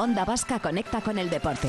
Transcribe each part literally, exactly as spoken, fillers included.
Onda Vasca conecta con el deporte.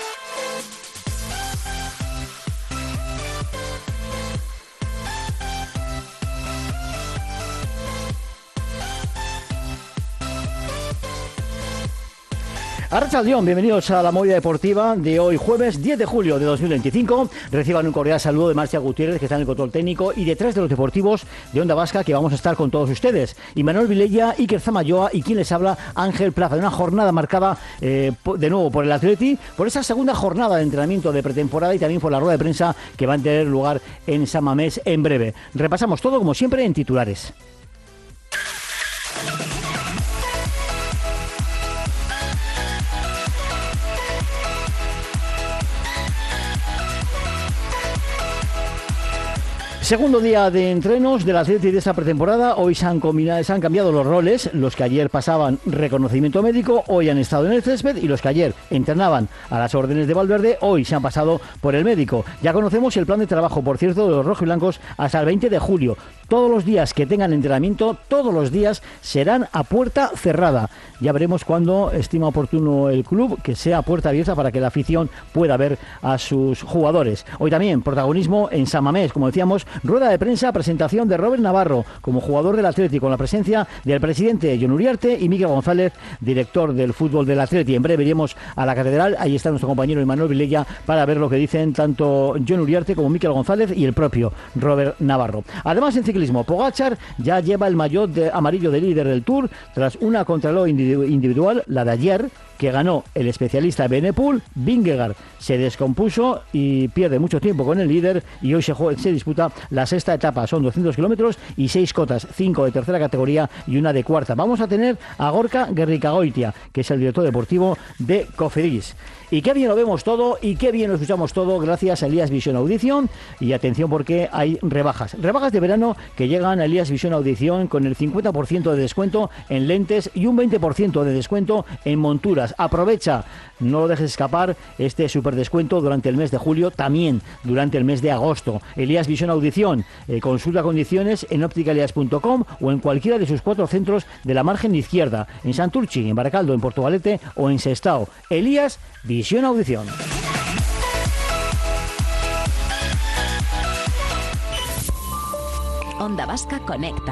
Arrachaldeón, bienvenidos a la movida deportiva de hoy jueves diez de julio de dos mil veinticinco. Reciban un cordial saludo de Marcia Gutiérrez, que está en el control técnico, y detrás de los deportivos de Onda Vasca, que vamos a estar con todos ustedes. Imanol Vilella, Iker Zamayoa y quien les habla, Ángel Plaza, de una jornada marcada eh, de nuevo por el Atleti, por esa segunda jornada de entrenamiento de pretemporada y también por la rueda de prensa que va a tener lugar en San Mamés en breve. Repasamos todo, como siempre, en titulares. Segundo día de entrenos de la Atleti de esta pretemporada. Hoy se han, combinado, se han cambiado los roles. Los que ayer pasaban reconocimiento médico, hoy han estado en el césped, y los que ayer entrenaban a las órdenes de Valverde, hoy se han pasado por el médico. Ya conocemos el plan de trabajo, por cierto, de los rojiblancos hasta el veinte de julio. Todos los días que tengan entrenamiento, todos los días serán a puerta cerrada. Ya veremos cuándo estima oportuno el club que sea a puerta abierta para que la afición pueda ver a sus jugadores. Hoy también protagonismo en San Mamés, como decíamos, rueda de prensa, presentación de Robert Navarro como jugador del Atleti, con la presencia del presidente Jon Uriarte y Miguel González, director del fútbol del Atleti. En breve iremos a la catedral, ahí está nuestro compañero Imanol Vilella para ver lo que dicen tanto Jon Uriarte como Miguel González y el propio Robert Navarro. Además, en ciclismo, Pogačar ya lleva el maillot de amarillo de líder del Tour tras una contrarreloj individual, la de ayer, que ganó el especialista Benepul. Vingegaard se descompuso y pierde mucho tiempo con el líder, y hoy se, juega, se disputa la sexta etapa. Son doscientos kilómetros y seis cotas, cinco de tercera categoría y una de cuarta. Vamos a tener a Gorka Gerrikagoitia, que es el director deportivo de Cofidis. Y qué bien lo vemos todo y qué bien lo escuchamos todo gracias a Elías Vision Audición. Y atención, porque hay rebajas. Rebajas de verano que llegan a Elías Vision Audición con el cincuenta por ciento de descuento en lentes y un veinte por ciento de descuento en monturas. Aprovecha, no lo dejes escapar este super descuento durante el mes de julio, también durante el mes de agosto. Elías Vision Audición, eh, consulta condiciones en opticalias punto com o en cualquiera de sus cuatro centros de la margen izquierda, en Santurchi, en Baracaldo, en Portugalete o en Sestao. Elías Vision Audición. Onda Vasca conecta.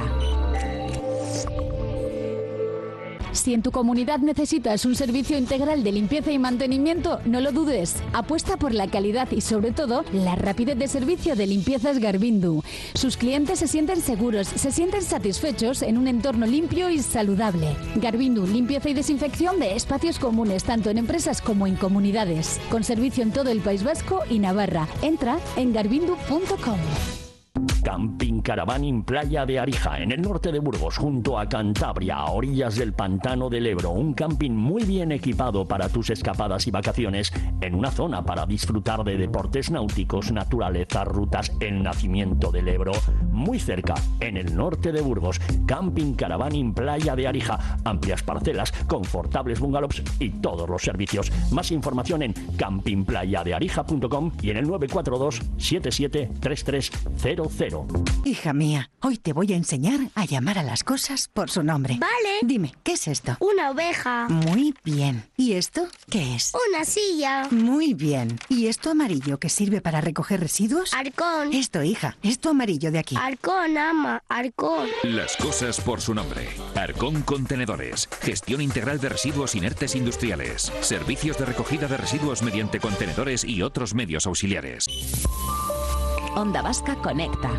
Si en tu comunidad necesitas un servicio integral de limpieza y mantenimiento, no lo dudes. Apuesta por la calidad y, sobre todo, la rapidez de servicio de Limpiezas Garbindu. Sus clientes se sienten seguros, se sienten satisfechos en un entorno limpio y saludable. Garbindu, limpieza y desinfección de espacios comunes, tanto en empresas como en comunidades. Con servicio en todo el País Vasco y Navarra. Entra en garbindu punto com. Camping Caravaning Playa de Arija, en el norte de Burgos, junto a Cantabria, a orillas del pantano del Ebro. Un camping muy bien equipado para tus escapadas y vacaciones, en una zona para disfrutar de deportes náuticos, naturaleza, rutas, el nacimiento del Ebro. Muy cerca, en el norte de Burgos. Camping Caravaning Playa de Arija. Amplias parcelas, confortables bungalows y todos los servicios. Más información en camping playa de arija punto com y en el nueve cuatro dos, siete siete tres tres cero cero. Hija mía, hoy te voy a enseñar a llamar a las cosas por su nombre. Vale. Dime, ¿qué es esto? Una oveja. Muy bien. ¿Y esto qué es? Una silla. Muy bien. ¿Y esto amarillo que sirve para recoger residuos? Arcón. Esto, hija, esto amarillo de aquí. Arcón, ama, Arcón. Las cosas por su nombre. Arcón Contenedores. Gestión integral de residuos inertes industriales. Servicios de recogida de residuos mediante contenedores y otros medios auxiliares. Onda Vasca conecta.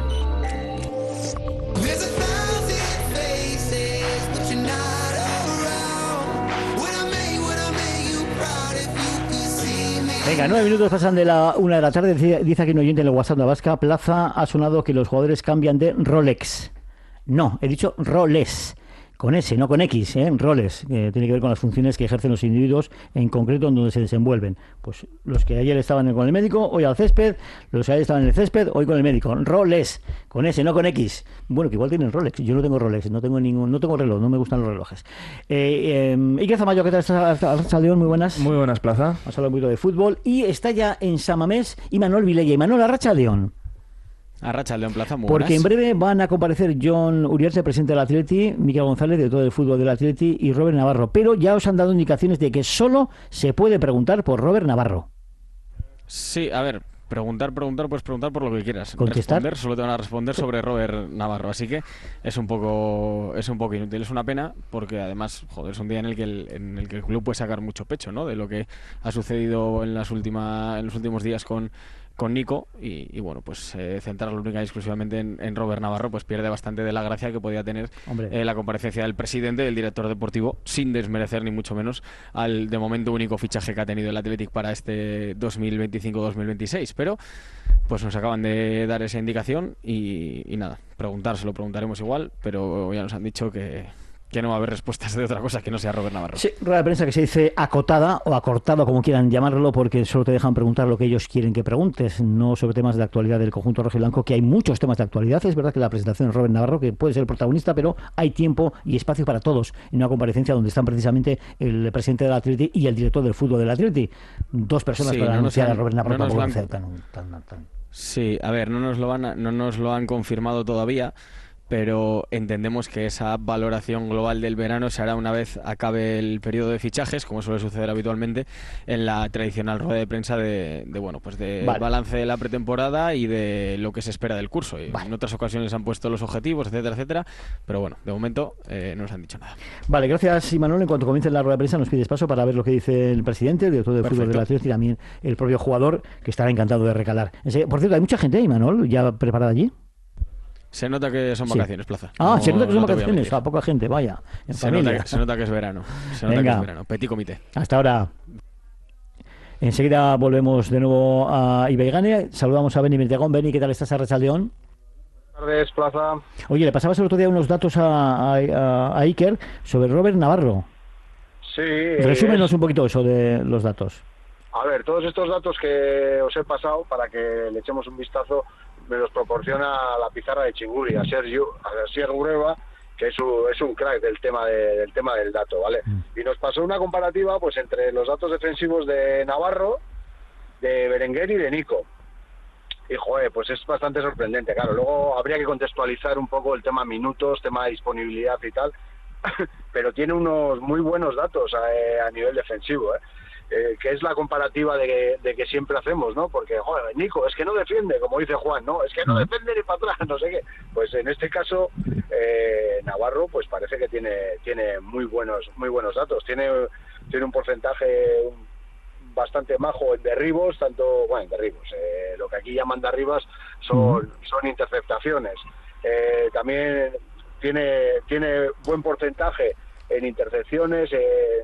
Venga, nueve minutos pasan de la una de la tarde. Dice aquí un oyente en el WhatsApp de Vasca Plaza, ha sonado que los jugadores cambian de Rolex. No, he dicho roles. Con S, no con X, ¿eh? Roles, que tiene que ver con las funciones que ejercen los individuos en concreto en donde se desenvuelven. Pues los que ayer estaban con el médico, hoy al césped, los que ayer estaban en el césped, hoy con el médico. Roles, con S, no con X. Bueno, que igual tienen Rolex, yo no tengo Rolex, no tengo ningún, no tengo reloj, no me gustan los relojes. Eh, eh, Iker Zamayoa, ¿qué tal estás, Saldeón? Muy buenas. Muy buenas, Plaza. Vamos a hablar un poquito de fútbol. Y está ya en San Mamés Imanol Vilella. Imanol, Arrachaldeón. Arratsaldeon, Plaza, muy Porque buenas. en breve van a comparecer John Uriarte, presidente del Atleti, Miquel González, de todo el fútbol del Atleti, y Robert Navarro. Pero ya os han dado indicaciones de que solo se puede preguntar por Robert Navarro. Sí, a ver, preguntar, preguntar, pues preguntar por lo que quieras. ¿Contestar? Responder, solo te van a responder sobre Robert Navarro, así que es un poco es un poco inútil. Es una pena porque además, joder, es un día en el que el, en el que el club puede sacar mucho pecho, ¿no? De lo que ha sucedido en las últimas en los últimos días con con Nico y, y bueno, pues eh, centrarlo única y exclusivamente en, en Robert Navarro, pues pierde bastante de la gracia que podía tener eh, la comparecencia del presidente, del director deportivo, sin desmerecer ni mucho menos al de momento único fichaje que ha tenido el Athletic para este dos mil veinticinco dos mil veintiséis, pero pues nos acaban de dar esa indicación y, y nada, preguntárselo preguntaremos igual, pero ya nos han dicho que que no va a haber respuestas de otra cosa que no sea Robert Navarro. Sí, rueda de prensa que se dice acotada o acortada, como quieran llamarlo, porque solo te dejan preguntar lo que ellos quieren que preguntes, no sobre temas de actualidad del conjunto rojiblanco, que hay muchos temas de actualidad. Es verdad que la presentación de Robert Navarro, que puede ser el protagonista, pero hay tiempo y espacio para todos en una comparecencia donde están precisamente el presidente del Atleti y el director del fútbol del Atleti. Dos personas Sí, para no anunciar han, a Robert Navarro no tampoco han... tan, tan, tan, tan. Sí, a ver, no nos lo van a, no nos lo han confirmado todavía, pero entendemos que esa valoración global del verano se hará una vez acabe el periodo de fichajes, como suele suceder habitualmente en la tradicional rueda de prensa de, de bueno, pues de vale. balance de la pretemporada y de lo que se espera del curso. Y vale. En otras ocasiones han puesto los objetivos, etcétera, etcétera, pero bueno, de momento eh, no nos han dicho nada. Vale, gracias Imanol. En cuanto comience la rueda de prensa nos pides paso para ver lo que dice el presidente, el director del Perfecto. Fútbol del Atleti y también el propio jugador, que estará encantado de recalar. Por cierto, hay mucha gente, Imanol, ya preparada allí. Se nota que son vacaciones, sí. Plaza. Ah, no, se nota que son no vacaciones. A poca gente, vaya. Se nota, que, se nota que es verano. Se nota Venga. que es verano. Petit comité. Hasta ahora. Enseguida volvemos de nuevo a Ibeigane. Saludamos a Beni Bentegón. Beni, ¿qué tal estás, Arratsaldeon? Buenas tardes, Plaza. Oye, le pasabas el otro día unos datos a, a, a Iker sobre Robert Navarro. Sí. Resúmenos es... un poquito eso de los datos. A ver, todos estos datos que os he pasado, para que le echemos un vistazo, me los proporciona la pizarra de Chinguri, a Sergio, a Sergio Ureva, que es un, es un crack del tema de, del tema del dato, ¿vale? Mm. Y nos pasó una comparativa pues entre los datos defensivos de Navarro, de Berenguer y de Nico. Y joder, pues es bastante sorprendente, claro. Luego habría que contextualizar un poco el tema minutos, tema de disponibilidad y tal, pero tiene unos muy buenos datos a, a nivel defensivo, ¿eh? Eh, que es la comparativa de que, de que siempre hacemos, ¿no? Porque, joder, Nico, es que no defiende, como dice Juan, ¿no? Es que no defiende ni para atrás, no sé qué. Pues en este caso, eh, Navarro, pues parece que tiene tiene muy buenos muy buenos datos. Tiene, tiene un porcentaje bastante majo en derribos, tanto, bueno, en derribos, eh, lo que aquí llaman derribas son, son interceptaciones. Eh, también tiene, tiene buen porcentaje en intercepciones, eh,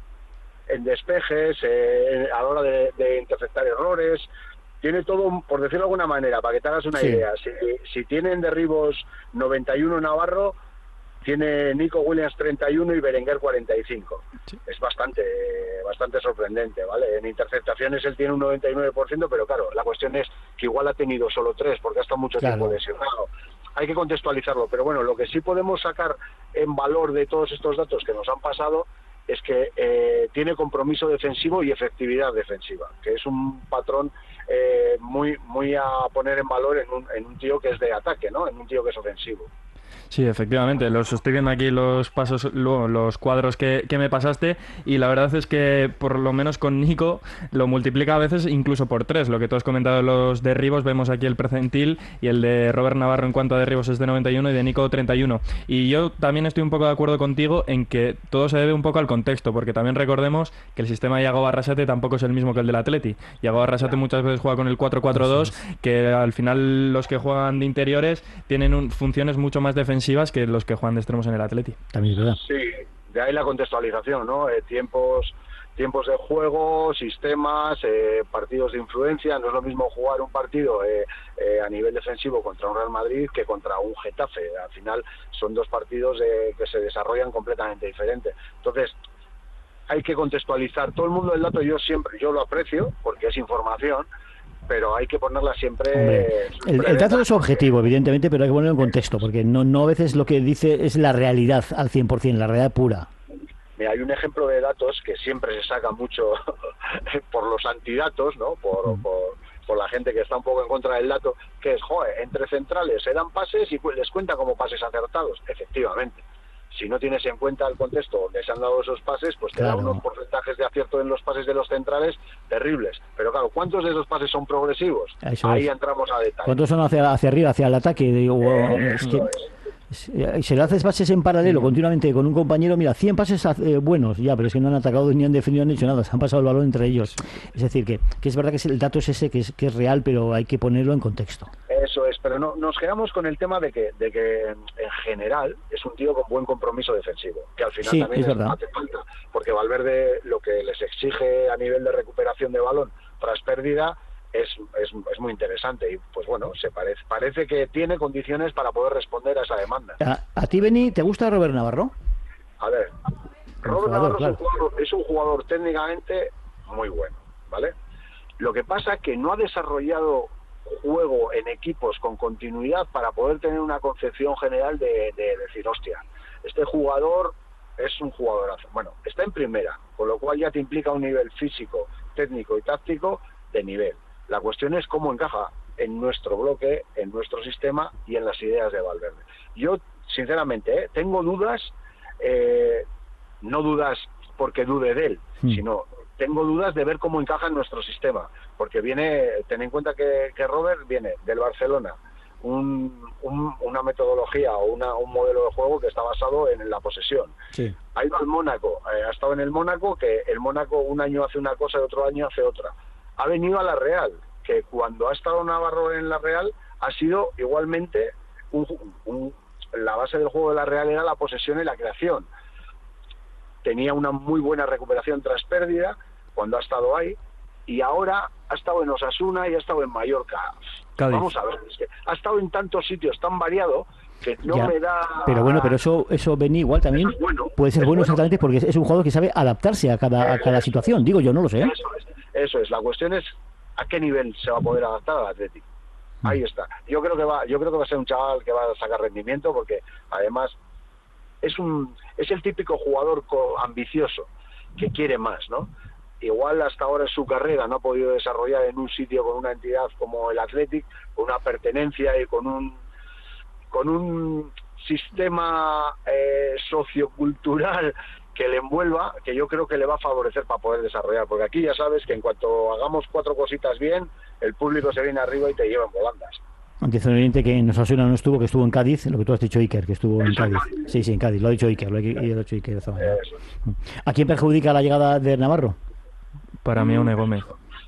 en despejes, eh, a la hora de, de interceptar errores. Tiene todo, por decirlo de alguna manera, para que te hagas una sí. idea. Si, si tienen derribos noventa y uno Navarro, tiene Nico Williams treinta y uno y Berenguer cuarenta y cinco. Sí. Es bastante bastante sorprendente, ¿vale? En interceptaciones él tiene un noventa y nueve por ciento, pero claro, la cuestión es que igual ha tenido solo tres, porque ha estado mucho claro. tiempo lesionado. Hay que contextualizarlo, pero bueno, lo que sí podemos sacar en valor de todos estos datos que nos han pasado es que eh, tiene compromiso defensivo y efectividad defensiva, que es un patrón eh, muy muy a poner en valor en un, en un tío que es de ataque, ¿no? En un tío que es ofensivo. Sí, efectivamente, los estoy viendo aquí los pasos, los cuadros que, que me pasaste y la verdad es que por lo menos con Nico lo multiplica a veces incluso por tres. Lo que tú has comentado de los derribos, vemos aquí el percentil y el de Robert Navarro en cuanto a derribos es de noventa y uno y de Nico treinta y uno. Y yo también estoy un poco de acuerdo contigo en que todo se debe un poco al contexto, porque también recordemos que el sistema de Iago Barrasate tampoco es el mismo que el del Atleti. Iago Barrasate muchas veces juega con el cuatro cuatro dos, que al final los que juegan de interiores tienen un, funciones mucho más defensivas que los que juegan de extremos en el Atleti. También es verdad. Sí, de ahí la contextualización, ¿no? Eh, tiempos tiempos de juego, sistemas, eh, partidos de influencia. No es lo mismo jugar un partido eh, eh, a nivel defensivo contra un Real Madrid que contra un Getafe. Al final son dos partidos eh, que se desarrollan completamente diferentes. Entonces, hay que contextualizar. Todo el mundo del dato, yo siempre, yo lo aprecio porque es información, pero hay que ponerla siempre... Hombre, el, el dato es objetivo, evidentemente, pero hay que ponerlo en contexto, porque no, no a veces lo que dice es la realidad al cien por ciento, la realidad pura. Mira, hay un ejemplo de datos que siempre se saca mucho por los antidatos, ¿no? Por, mm. por por la gente que está un poco en contra del dato, que es, joder, entre centrales se dan pases y pues les cuenta como pases acertados. Efectivamente. Si no tienes en cuenta el contexto donde se han dado esos pases, pues te Claro. da unos porcentajes de acierto en los pases de los centrales terribles. Pero claro, ¿cuántos de esos pases son progresivos? Eso Ahí es. entramos a detalle. ¿Cuántos son hacia, hacia arriba, hacia el ataque? Digo, Eh, es que, eso es. si si le haces pases en paralelo continuamente con un compañero, mira, cien pases eh, buenos, ya, pero es que no han atacado ni han defendido ni han hecho nada, se han pasado el balón entre ellos. Es decir, que, que es verdad que es- el dato es ese, que es, que es real, pero hay que ponerlo en contexto. Eso es, pero no, nos quedamos con el tema de que, de que en general es un tío con buen compromiso defensivo, que al final Sí, también es verdad. hace falta, porque Valverde lo que les exige a nivel de recuperación de balón tras pérdida es, es, es muy interesante y pues bueno, se parece, parece que tiene condiciones para poder responder a esa demanda. ¿A, a ti, Beni, te gusta Robert Navarro? A ver, Robert jugador, Navarro claro. es, un jugador, es un jugador técnicamente muy bueno, ¿vale? Lo que pasa es que no ha desarrollado juego en equipos con continuidad para poder tener una concepción general de, de decir, hostia, este jugador es un jugadorazo. Bueno, está en primera, con lo cual ya te implica un nivel físico, técnico y táctico de nivel. La cuestión es cómo encaja en nuestro bloque, en nuestro sistema y en las ideas de Valverde. Yo, sinceramente, ¿eh? tengo dudas, eh, no dudas porque dude de él, Hmm. sino tengo dudas de ver cómo encaja en nuestro sistema, porque viene, ten en cuenta que, que Robert viene del Barcelona, un, un- una metodología o una, un modelo de juego que está basado en la posesión. Sí. Ha ido al Mónaco, eh, ha estado en el Mónaco, que el Mónaco un año hace una cosa y otro año hace otra. Ha venido a la Real, que cuando ha estado Navarro en la Real ha sido igualmente un, un- la base del juego de la Real era la posesión y la creación. Tenía una muy buena recuperación tras pérdida cuando ha estado ahí, y ahora ha estado en Osasuna y ha estado en Mallorca. Cádiz. Vamos a ver, es que ha estado en tantos sitios tan variado que no Ya. me da... Pero bueno, pero eso, eso Beni, igual también Eso es bueno, puede ser es bueno bueno. exactamente porque es, es un jugador que sabe adaptarse a cada, a cada situación. Digo yo, no lo sé. ¿eh? Eso es, eso es. La cuestión es a qué nivel se va a poder adaptar al Atlético. Ahí está. Yo creo que va, yo creo que va a ser un chaval que va a sacar rendimiento porque además es un, es el típico jugador co- ambicioso que quiere más, ¿no? Igual hasta ahora en su carrera no ha podido desarrollar en un sitio con una entidad como el Athletic, con una pertenencia y con un con un sistema eh, sociocultural que le envuelva, que yo creo que le va a favorecer para poder desarrollar, porque aquí ya sabes que en cuanto hagamos cuatro cositas bien, el público se viene arriba y te lleva en volandas. Atención Oriente, que en Osasuna no estuvo, que estuvo en Cádiz, lo que tú has dicho, Iker, que estuvo en Eso, en Cádiz. Cádiz. Sí, sí, en Cádiz, lo ha dicho Iker, lo ha, lo ha dicho Iker esta mañana. Eso. ¿A quién perjudica la llegada de Navarro? Para mí, Une Gómez.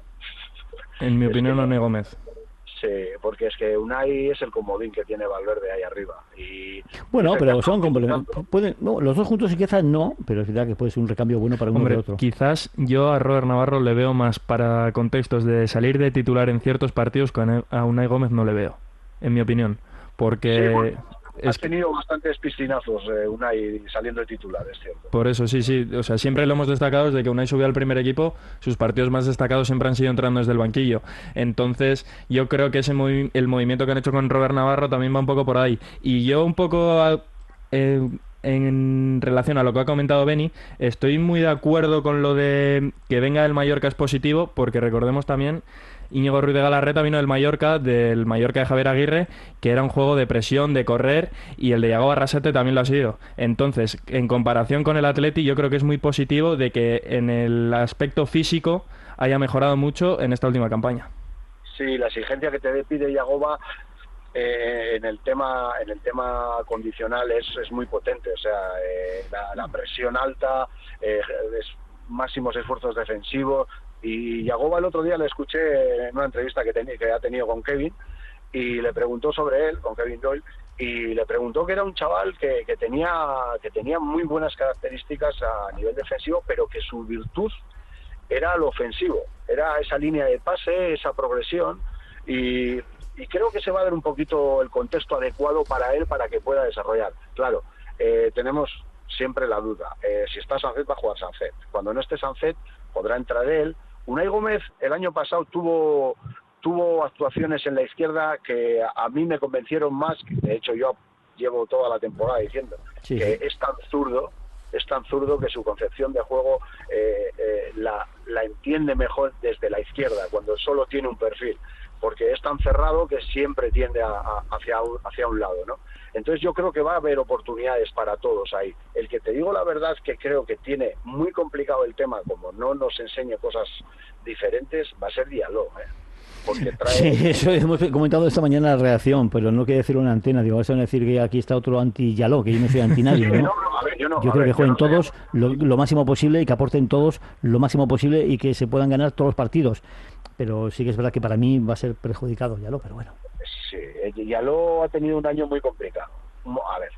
En mi Es opinión, que- Une Gómez. Sí, porque es que Unai es el comodín que tiene Valverde ahí arriba. Y Bueno, ese pero cambio son que complementarios. tanto- Pueden, no, los dos juntos quizás no, pero es verdad que puede ser un recambio bueno para uno y Hombre, para otro. quizás yo a Robert Navarro le veo más para contextos de salir de titular en ciertos partidos que a a Unai Gómez no le veo, en mi opinión. Porque Sí, bueno, es has tenido bastantes piscinazos eh, Unai saliendo de titular, es cierto. por eso, sí, sí. O sea, siempre lo hemos destacado desde que Unai subió al primer equipo, sus partidos más destacados siempre han sido entrando desde el banquillo. Entonces, yo creo que ese movi- el movimiento que han hecho con Robert Navarro también va un poco por ahí. Y yo un poco... a- eh, en relación a lo que ha comentado Beni, estoy muy de acuerdo con lo de que venga del Mallorca es positivo, porque recordemos también, Íñigo Ruiz de Galarreta vino del Mallorca, del Mallorca de Javier Aguirre, que era un juego de presión, de correr, y el de Iago Barrasete también lo ha sido. Entonces, en comparación con el Atleti, yo creo que es muy positivo de que en el aspecto físico haya mejorado mucho en esta última campaña. Sí, la exigencia que te pide Yagoba eh, en el tema en el tema condicional es, es muy potente. O sea, eh, la, la presión alta, eh, es, máximos esfuerzos defensivos. Y Yagoba el otro día le escuché en una entrevista que, tenía, que ha tenido con Kevin y le preguntó sobre él, con Kevin Doyle, y le preguntó que era un chaval que, que tenía que tenía muy buenas características a nivel defensivo, pero que su virtud era lo ofensivo, era esa línea de pase, esa progresión, y, y creo que se va a dar un poquito el contexto adecuado para él para que pueda desarrollar. Claro, eh, tenemos siempre la duda, eh, si está Sancet va a jugar Sancet, cuando no esté Sancet podrá entrar él. Unai Gómez el año pasado tuvo tuvo actuaciones en la izquierda que a, a mí me convencieron más, que de hecho yo llevo toda la temporada diciendo Sí, que sí. es tan zurdo, es tan zurdo que su concepción de juego eh, eh, la, la entiende mejor desde la izquierda, cuando solo tiene un perfil, porque es tan cerrado que siempre tiende a, a, hacia, un, hacia un lado, ¿no? Entonces yo creo que va a haber oportunidades para todos ahí. El que te digo la verdad es que creo que tiene muy complicado el tema, como no nos enseñe cosas diferentes, va a ser Diallo, ¿eh? Porque trae... Sí, eso hemos comentado esta mañana la reacción, pero no quiere decir una antena. Digo, vas a decir que aquí está otro anti-Diallo, que yo no soy anti-nadie, ¿no? no, no, a ver, yo no, yo a creo ver, que jueguen yo no todos lo, lo máximo posible y que aporten todos lo máximo posible y que se puedan ganar todos los partidos. Pero sí que es verdad que para mí va a ser perjudicado Diallo, pero bueno. Sí, Diallo ha tenido un año muy complicado. A ver,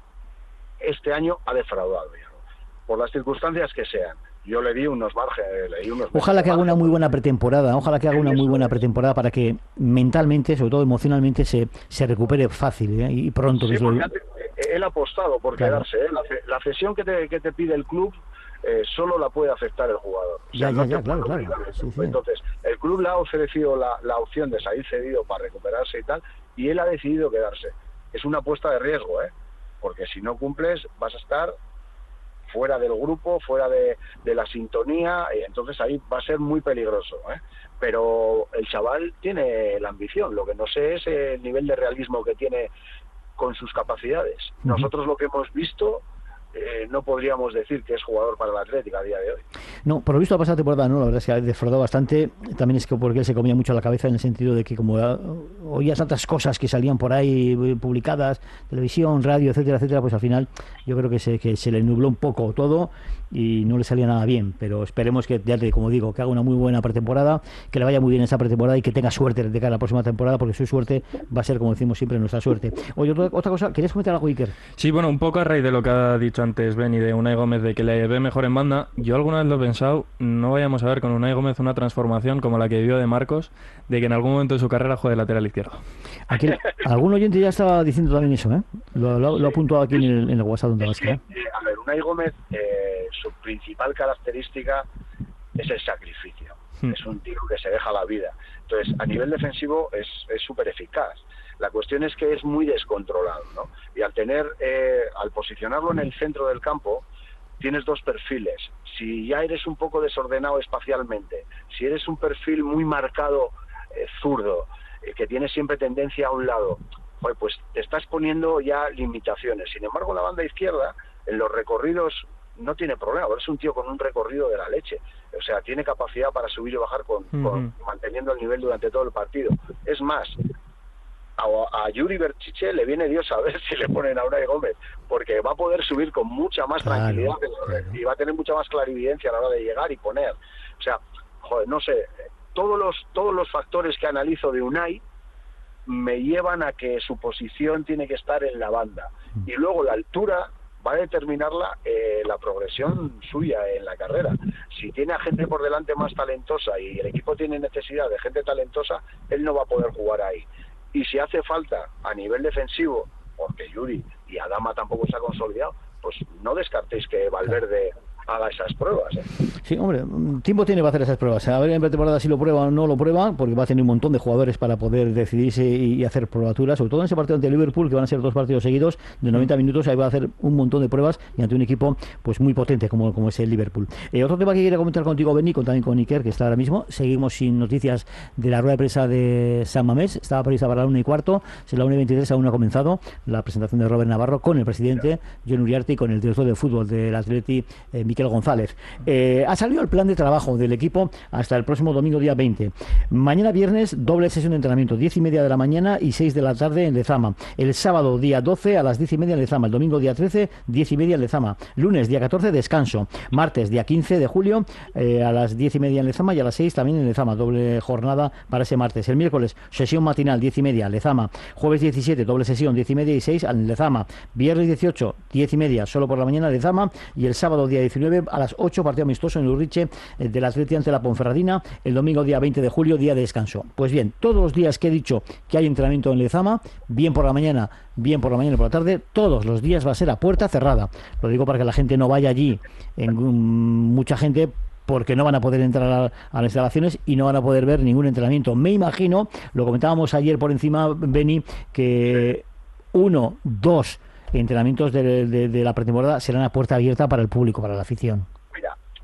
este año ha defraudado Diallo, por las circunstancias que sean. Yo le di unos márgenes, le di unos Ojalá que haga una muy buena pretemporada, ojalá que haga una muy buena pretemporada para que mentalmente, sobre todo emocionalmente, se, se recupere fácil, ¿eh? Y pronto. Sí, que porque lo... antes, él ha apostado por claro. quedarse, ¿eh? la, la cesión que te, que te pide el club eh, solo la puede afectar el jugador. O sea, ya, no ya, ya, claro, claro. Sí, sí. Entonces, el club le ha ofrecido la, la opción de salir cedido para recuperarse y tal, y él ha decidido quedarse. Es una apuesta de riesgo, ¿eh? Porque si no cumples vas a estar fuera del grupo, fuera de, de la sintonía, y entonces ahí va a ser muy peligroso, ¿eh? Pero el chaval tiene la ambición, lo que no sé es el nivel de realismo que tiene con sus capacidades. Uh-huh. Nosotros lo que hemos visto, eh, no podríamos decir que es jugador para el Atlético a día de hoy. No, por lo visto la pasada temporada no, la verdad es que ha defraudado bastante. También es que porque él se comía mucho la cabeza en el sentido de que como oía tantas cosas que salían por ahí publicadas, televisión, radio, etcétera, etcétera, pues al final yo creo que se, que se le nubló un poco todo y no le salía nada bien, pero esperemos que, ya te, como digo, que haga una muy buena pretemporada, que le vaya muy bien esa pretemporada y que tenga suerte de cara a la próxima temporada, porque su suerte va a ser, como decimos siempre, nuestra suerte. Oye, otra, otra cosa, ¿querías comentar algo, Iker? Sí, bueno, un poco a raíz de lo que ha dicho antes Beni de Unai Gómez, de que le ve mejor en banda, yo alguna vez lo he pensado, no vayamos a ver con Unai Gómez una transformación como la que vivió de Marcos, de que en algún momento de su carrera juegue lateral izquierdo. Aquí, algún oyente ya estaba diciendo también eso, ¿eh? Lo, lo, lo ha apuntado aquí en el, en el WhatsApp donde vas, ¿eh? A ver, Unai Gómez, eh, su principal característica es el sacrificio. Hmm. Es un tío que se deja la vida. Entonces, a nivel defensivo es súper eficaz. La cuestión es que es muy descontrolado, ¿no? Y al tener, eh, al posicionarlo en el centro del campo, tienes dos perfiles. Si ya eres un poco desordenado espacialmente, si eres un perfil muy marcado eh, zurdo, eh, que tiene siempre tendencia a un lado, pues te estás poniendo ya limitaciones. Sin embargo, en la banda izquierda, en los recorridos, no tiene problema. Es un tío con un recorrido de la leche. O sea, tiene capacidad para subir y bajar con, uh-huh. con manteniendo el nivel durante todo el partido. Es más, a, a Yuri Berchiche le viene Dios a ver si le ponen a Unai Gómez, porque va a poder subir con mucha más claro, tranquilidad claro. y va a tener mucha más clarividencia a la hora de llegar y poner. O sea, joder, no sé, todos los todos los factores que analizo de Unai me llevan a que su posición tiene que estar en la banda. Y luego la altura va a determinarla eh, la progresión suya en la carrera. Si tiene a gente por delante más talentosa y el equipo tiene necesidad de gente talentosa, él no va a poder jugar ahí. Y si hace falta a nivel defensivo, porque Yuri y Adama tampoco se ha consolidado, pues no descartéis que Valverde haga esas pruebas, ¿eh? Sí, hombre, tiempo tiene para hacer esas pruebas. A ver en pretemporada si lo prueba o no lo prueba, porque va a tener un montón de jugadores para poder decidirse y hacer probaturas, sobre todo en ese partido ante Liverpool, que van a ser dos partidos seguidos de noventa minutos. Ahí va a hacer un montón de pruebas y ante un equipo pues muy potente como, como es el Liverpool. Eh, otro tema que quería comentar contigo, Beni, con, también con Iker, que está ahora mismo. Seguimos sin noticias de la rueda de prensa de San Mamés. Estaba prevista para la una y cuarto, si la una y veintitrés aún no ha comenzado la presentación de Robert Navarro con el presidente John Uriarte y con el director de fútbol del Atleti, eh, Miquel González. Eh, ha salido el plan de trabajo del equipo hasta el próximo domingo día veinte. Mañana viernes doble sesión de entrenamiento, diez y media de la mañana y seis de la tarde en Lezama. El sábado día doce a las diez y media en Lezama. El domingo día trece, diez y media en Lezama. Lunes día catorce descanso. Martes día quince de julio eh, a las diez y media en Lezama y a las seis también en Lezama. Doble jornada para ese martes. El miércoles sesión matinal diez y media Lezama. Jueves diecisiete doble sesión diez y media y seis en Lezama. Viernes dieciocho diez y media solo por la mañana Lezama. Y el sábado día diecinueve a las ocho partido amistoso en Urriche eh, del Atleti ante la Ponferradina. El domingo día veinte de julio día de descanso. Pues bien, todos los días que he dicho que hay entrenamiento en Lezama, bien por la mañana, bien por la mañana y por la tarde, todos los días va a ser a puerta cerrada. Lo digo para que la gente no vaya allí, en um, mucha gente, porque no van a poder entrar a, a las instalaciones y no van a poder ver ningún entrenamiento. Me imagino, lo comentábamos ayer por encima, Beni, que uno, dos entrenamientos de, de, de la pretemporada serán a puerta abierta para el público, para la afición.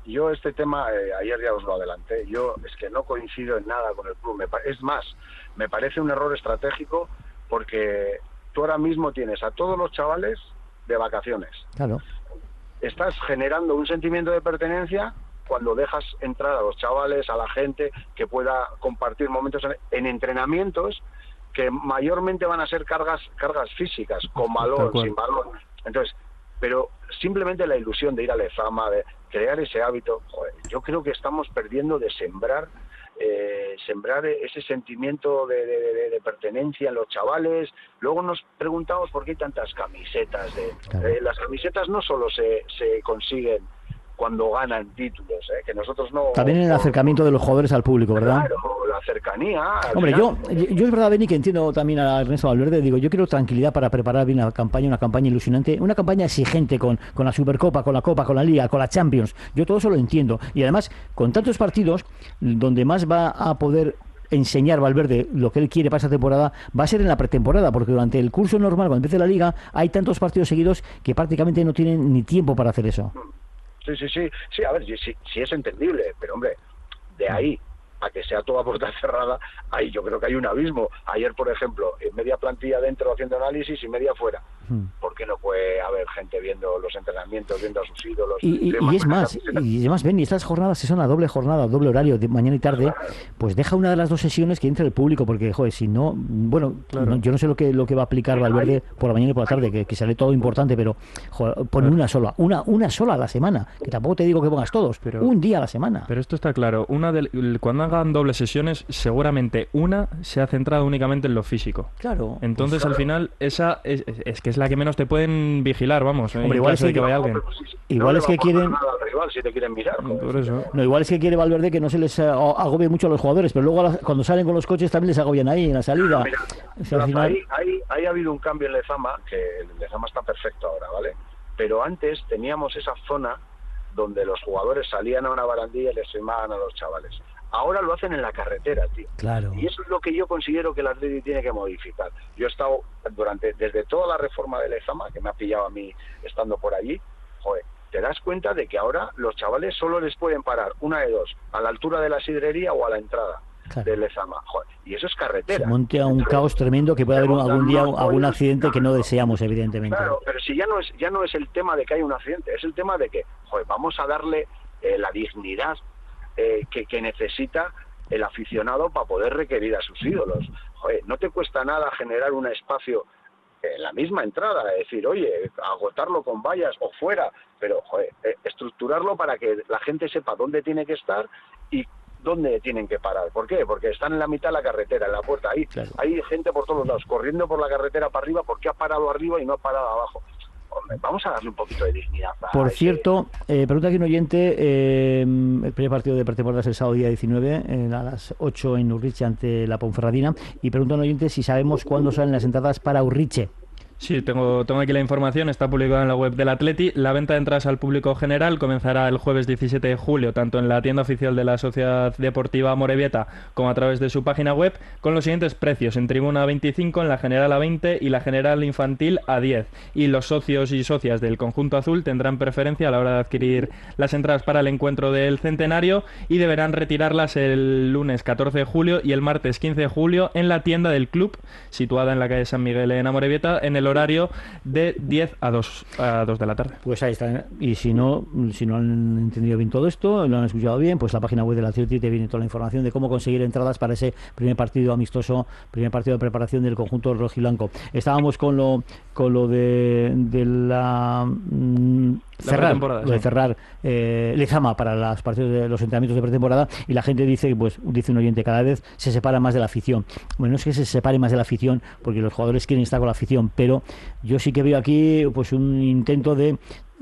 yo este tema, eh, ayer ya os lo adelanté, yo es que no coincido en nada con el club. Me, es más, me parece un error estratégico porque tú ahora mismo tienes a todos los chavales de vacaciones. Claro. Estás generando un sentimiento de pertenencia cuando dejas entrar a los chavales, a la gente que pueda compartir momentos en, en entrenamientos que mayormente van a ser cargas cargas físicas, con balón, sin balón. Entonces, pero simplemente la ilusión de ir a Lezama, de crear ese hábito, joder, yo creo que estamos perdiendo de sembrar eh, sembrar ese sentimiento de, de, de, de pertenencia en los chavales. Luego nos preguntamos por qué hay tantas camisetas. De, claro. eh, las camisetas no solo se, se consiguen cuando ganan títulos, ¿eh? Que nosotros no... También en el acercamiento de los jugadores al público, ¿verdad? Claro, la cercanía... Hombre, yo, yo es verdad, Beni, que entiendo también a Ernesto Valverde, digo, yo quiero tranquilidad para preparar bien la campaña, una campaña ilusionante, una campaña exigente con, con la Supercopa, con la Copa, con la Liga, con la Champions. Yo todo eso lo entiendo. Y además, con tantos partidos, donde más va a poder enseñar Valverde lo que él quiere para esta temporada va a ser en la pretemporada, porque durante el curso normal, cuando empiece la Liga, hay tantos partidos seguidos que prácticamente no tienen ni tiempo para hacer eso. Sí, sí, sí, sí, a ver, sí, sí, sí es entendible, pero hombre, de ahí a que sea toda puerta cerrada, ahí yo creo que hay un abismo. Ayer, por ejemplo, en media plantilla dentro haciendo análisis y media fuera. ¿Por qué no puede haber gente viendo los entrenamientos, viendo a sus ídolos? Y, y, y es más, y es más, ven, y estas jornadas, si son a doble jornada, doble horario, de mañana y tarde, pues deja una de las dos sesiones que entre el público, porque, joder, si no, bueno, claro. no, yo no sé lo que lo que va a aplicar Valverde por la mañana y por la tarde, que, que sale todo importante, pero, joder, pon una sola, una una sola a la semana, que tampoco te digo que pongas todos, pero un día a la semana. Pero esto está claro, una de, cuando hagan dobles sesiones, seguramente una se ha centrado únicamente en lo físico. Claro. Entonces, pues, claro. al final, esa es, es, es que es la que menos te pueden vigilar, vamos. Hombre, igual es que, que vaya alguien. No, igual no es que quieren. Rival, si te quieren mirar, por eso. No, igual es que quiere Valverde que no se les agobie mucho a los jugadores, pero luego cuando salen con los coches también les agobian ahí en la salida. Mira, o sea, al final... ahí, ahí, ahí ha habido un cambio en Lezama, que Lezama está perfecto ahora, ¿vale? Pero antes teníamos esa zona donde los jugadores salían a una barandilla y les firmaban a los chavales. Ahora lo hacen en la carretera, tío. Claro. Y eso es lo que yo considero que el Atleti tiene que modificar. Yo he estado durante desde toda la reforma de Lezama, que me ha pillado a mí estando por allí, joder, te das cuenta de que ahora los chavales solo les pueden parar una de dos, a la altura de la sidrería o a la entrada. Claro. De Lezama, joder, y eso es carretera. Se monta un Entonces, caos tremendo que puede haber un, algún día algún accidente que no deseamos, evidentemente. Claro, pero si ya no es ya no es el tema de que hay un accidente, es el tema de que, joder, vamos a darle eh, la dignidad eh, que, que necesita el aficionado para poder requerir a sus ídolos. Joder, no te cuesta nada generar un espacio en la misma entrada, es decir, oye, agotarlo con vallas o fuera, pero joder, eh, estructurarlo para que la gente sepa dónde tiene que estar y dónde tienen que parar. ¿Por qué? Porque están en la mitad de la carretera, en la puerta. Ahí claro. Hay gente por todos lados, corriendo por la carretera para arriba porque ha parado arriba y no ha parado abajo. Hombre, vamos a darle un poquito de dignidad. Por ese... cierto, eh, pregunta aquí un oyente, eh, el primer partido de pretemporada es el sábado día diecinueve, eh, a las ocho en Urriche ante la Ponferradina, y pregunta un oyente si sabemos cuándo salen las entradas para Urriche. Sí, tengo, tengo aquí la información, está publicada en la web del Atleti. La venta de entradas al público general comenzará el jueves diecisiete de julio, tanto en la tienda oficial de la Sociedad Deportiva Amorebieta como a través de su página web, con los siguientes precios: en tribuna a veinticinco, en la general a veinte y la general infantil a diez. Y los socios y socias del conjunto azul tendrán preferencia a la hora de adquirir las entradas para el encuentro del centenario y deberán retirarlas el lunes catorce de julio y el martes quince de julio en la tienda del club, situada en la calle San Miguel en Amorebieta, en el horario de diez a dos de la tarde. Pues ahí está. Y si no, si no han entendido bien todo esto, lo han escuchado bien, pues la página web del Atleti te viene toda la información de cómo conseguir entradas para ese primer partido amistoso, primer partido de preparación del conjunto rojiblanco. Estábamos con lo con lo de, de la mmm, cerrar, lo de cerrar eh, Lezama para los partidos de los entrenamientos de pretemporada, y la gente dice, pues dice un oyente, cada vez se separa más de la afición. Bueno, no es que se separe más de la afición, porque los jugadores quieren estar con la afición, pero yo sí que veo aquí pues un intento de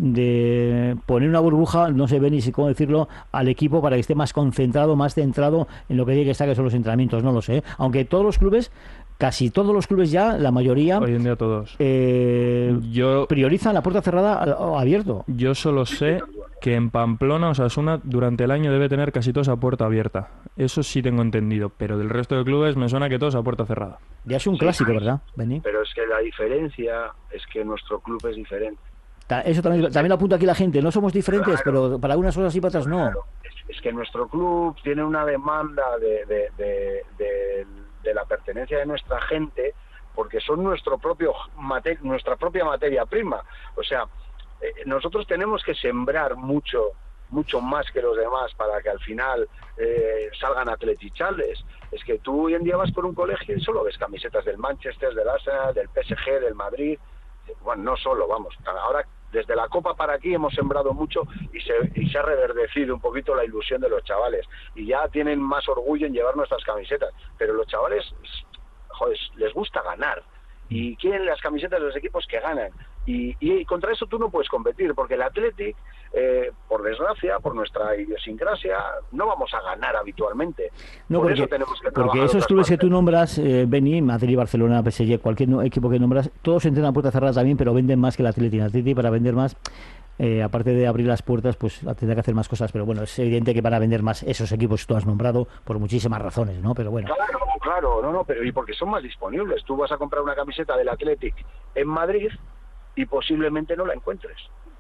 de poner una burbuja, no sé ni cómo decirlo, al equipo para que esté más concentrado, más centrado en lo que tiene que estar, que son los entrenamientos, no lo sé. Aunque todos los clubes, casi todos los clubes ya, la mayoría, hoy en día todos, eh, yo priorizan la puerta cerrada o abierto. Yo solo sé que en Pamplona, Osasuna, durante el año debe tener casi todos a puerta abierta. Eso sí tengo entendido, pero del resto de clubes me suena que todos a puerta cerrada. Ya es un clásico, ¿verdad, Beni? Pero es que la diferencia es que nuestro club es diferente. Ta- Eso también, también lo apunta aquí la gente. No somos diferentes, Claro. pero para algunas cosas sí, para otras no. Claro. Es, es que nuestro club tiene una demanda de, de, de, de, de la pertenencia de nuestra gente, porque son nuestro propio mate- nuestra propia materia prima. O sea, eh, nosotros tenemos que sembrar mucho mucho más que los demás para que al final eh, salgan atletichales. Es que tú hoy en día vas por un colegio y solo ves camisetas del Manchester, del Arsenal, del P S G, del Madrid. Bueno, no solo, vamos. Ahora, desde la Copa para aquí hemos sembrado mucho y se, y se ha reverdecido un poquito la ilusión de los chavales. Y ya tienen más orgullo en llevar nuestras camisetas. Pero los chavales, joder, les gusta ganar. Y quieren las camisetas de los equipos que ganan. Y, y contra eso tú no puedes competir, porque el Athletic, eh, por desgracia, por nuestra idiosincrasia, no vamos a ganar habitualmente. No, por porque, eso tenemos que porque trabajar esos otras clubes que partes. tú nombras, eh, Beni, Madrid, Barcelona, P S G, cualquier no- equipo que nombras, todos entrenan a puerta cerrada también, pero venden más que el Athletic. El Athletic, para vender más, eh, aparte de abrir las puertas, pues tendrá que hacer más cosas. Pero bueno, es evidente que para vender más esos equipos que tú has nombrado por muchísimas razones, ¿no? Pero bueno. Claro, claro, no, no, pero y porque son más disponibles. Tú vas a comprar una camiseta del Athletic en Madrid y posiblemente no la encuentres.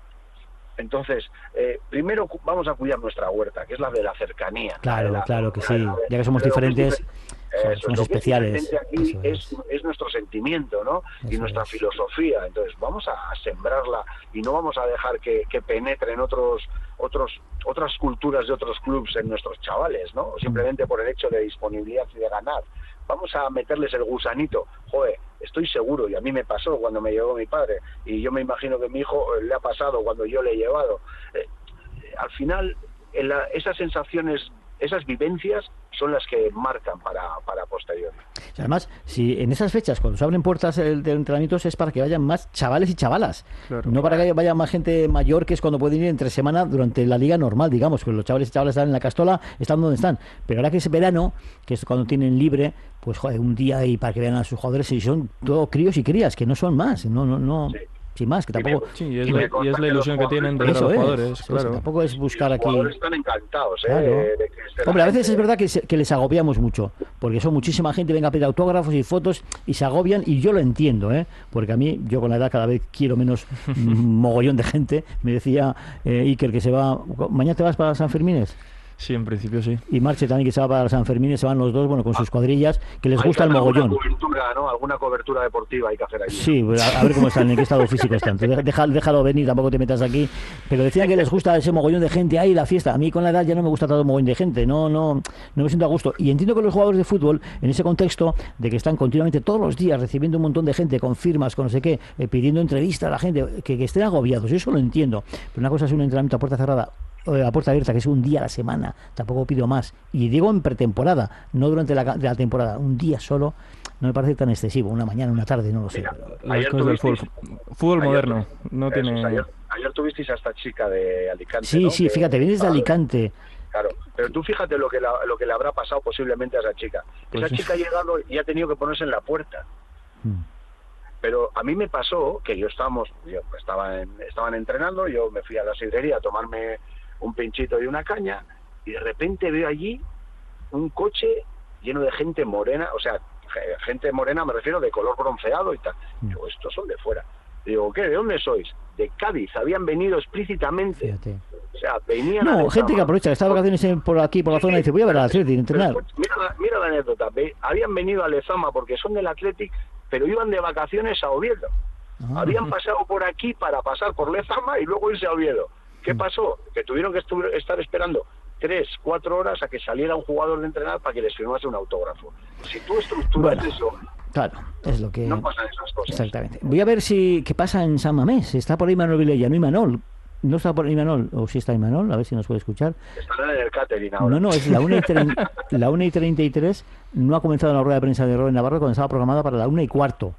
Entonces, eh, primero cu- vamos a cuidar nuestra huerta, que es la de la cercanía. Claro, La- claro que la- sí. la- Ya que somos pero lo que es diferentes, difer- somos- eso, somos lo que es especiales. diferente aquí Eso es, es nuestro sentimiento, ¿no? Y Eso nuestra es. filosofía. Entonces, vamos a, a sembrarla y no vamos a dejar que, que penetren otros otros otras culturas de otros clubes en nuestros chavales, ¿no? Simplemente por el hecho de disponibilidad y de ganar. Vamos a meterles el gusanito. Joder, estoy seguro, y a mí me pasó cuando me llevó mi padre, y yo me imagino que a mi hijo eh, le ha pasado cuando yo le he llevado. Eh, eh, al final, en la- esas sensaciones, esas vivencias son las que marcan para, para posterior. Además, si en esas fechas, cuando se abren puertas eh, de entrenamientos, es para que vayan más chavales y chavalas. Claro. No para que vaya más gente mayor, que es cuando pueden ir entre semana durante la liga normal, digamos, que los chavales y chavalas están en la Castola, están donde están. Pero ahora que es verano, que es cuando tienen libre, pues joder, un día y para que vean a sus jugadores, y son todos críos y crías, que no son más, no, no, no. Sí. Sin más, que tampoco... Sí, y es, Y la, me y consta es que la los ilusión que tienen de ver a Eso los es, jugadores, eso es, claro. tampoco es buscar Los aquí... jugadores están encantados, ¿eh? Claro. de- de que esté la Hombre, a veces gente. es verdad que, se- que les agobiamos mucho, porque son muchísima gente, venga a pedir autógrafos y fotos y se agobian, y yo lo entiendo, ¿eh? Porque a mí, yo con la edad cada vez quiero menos mm, mogollón de gente. Me decía eh, Iker que se va... ¿Mañana te vas para San Fermines? Sí, en principio sí. Y Marche también, que se va para San Fermín, se van los dos, bueno, con sus cuadrillas, que les Hay gusta que el hacer mogollón. Alguna cobertura, ¿no? Alguna cobertura deportiva hay que hacer allí. Sí, a, a ver cómo están, en qué estado físico están. Tú deja- déjalo venir, tampoco te metas aquí. Pero decían que les gusta ese mogollón de gente ahí, la fiesta. A mí con la edad ya no me gusta todo el mogollón de gente, no, no, no me siento a gusto. Y entiendo que los jugadores de fútbol, en ese contexto de que están continuamente todos los días recibiendo un montón de gente con firmas, con no sé qué, eh, pidiendo entrevistas a la gente, que, que estén agobiados, eso lo entiendo. Pero una cosa es un entrenamiento a puerta cerrada, eh, a puerta abierta, que es un día a la semana, tampoco pido más. Y digo en pretemporada, no durante la, de la temporada, un día solo, no me parece tan excesivo, una mañana, una tarde, no lo sé. Mira, Las ayer cosas del fútbol. tuvisteis- Fútbol ayer moderno. tu- No eso tiene... es, ayer, ayer tuvisteis a esta chica de Alicante, Sí, ¿no? sí, Que- fíjate, vienes de ah, Alicante. Claro, pero tú fíjate lo que, la- lo que le habrá pasado posiblemente a esa chica. Pues esa sí. chica ha llegado y ha tenido que ponerse en la puerta. Mm. Pero a mí me pasó que yo estábamos, yo estaba en- estaban entrenando, yo me fui a la sidrería a tomarme un pinchito y una caña, y de repente veo allí un coche lleno de gente morena, o sea, ge- gente morena me refiero de color bronceado y tal. Digo, estos son de fuera. Digo, ¿qué? ¿De dónde sois? De Cádiz, habían venido explícitamente. Fíjate. O sea, venían a No, Lezama. gente que aprovecha, que está de vacaciones en- por aquí, por la zona, y dice, voy a ver al Athletic, entrenar. Pero, mira, la- mira la anécdota, ve, habían venido a Lezama porque son del Athletic, pero iban de vacaciones a Oviedo. Ah. Habían pasado por aquí para pasar por Lezama y luego irse a Oviedo. ¿Qué Mm. pasó? Que tuvieron que estu- estar esperando tres, cuatro horas a que saliera un jugador de entrenar para que les firmase un autógrafo. Si tú estructuras Bueno. eso, Claro, es lo que... no pasan esas cosas. Exactamente. Voy a ver si qué pasa en San Mamés. Está por ahí Manuel Vilella, no Imanol. No está por ahí Imanol, o si está Imanol, a ver si nos puede escuchar. Están en el catering ahora. No, no, es la una y, trein- la una y treinta y tres. No ha comenzado la rueda de prensa de Robert Navarro cuando estaba programada para la una y cuarto.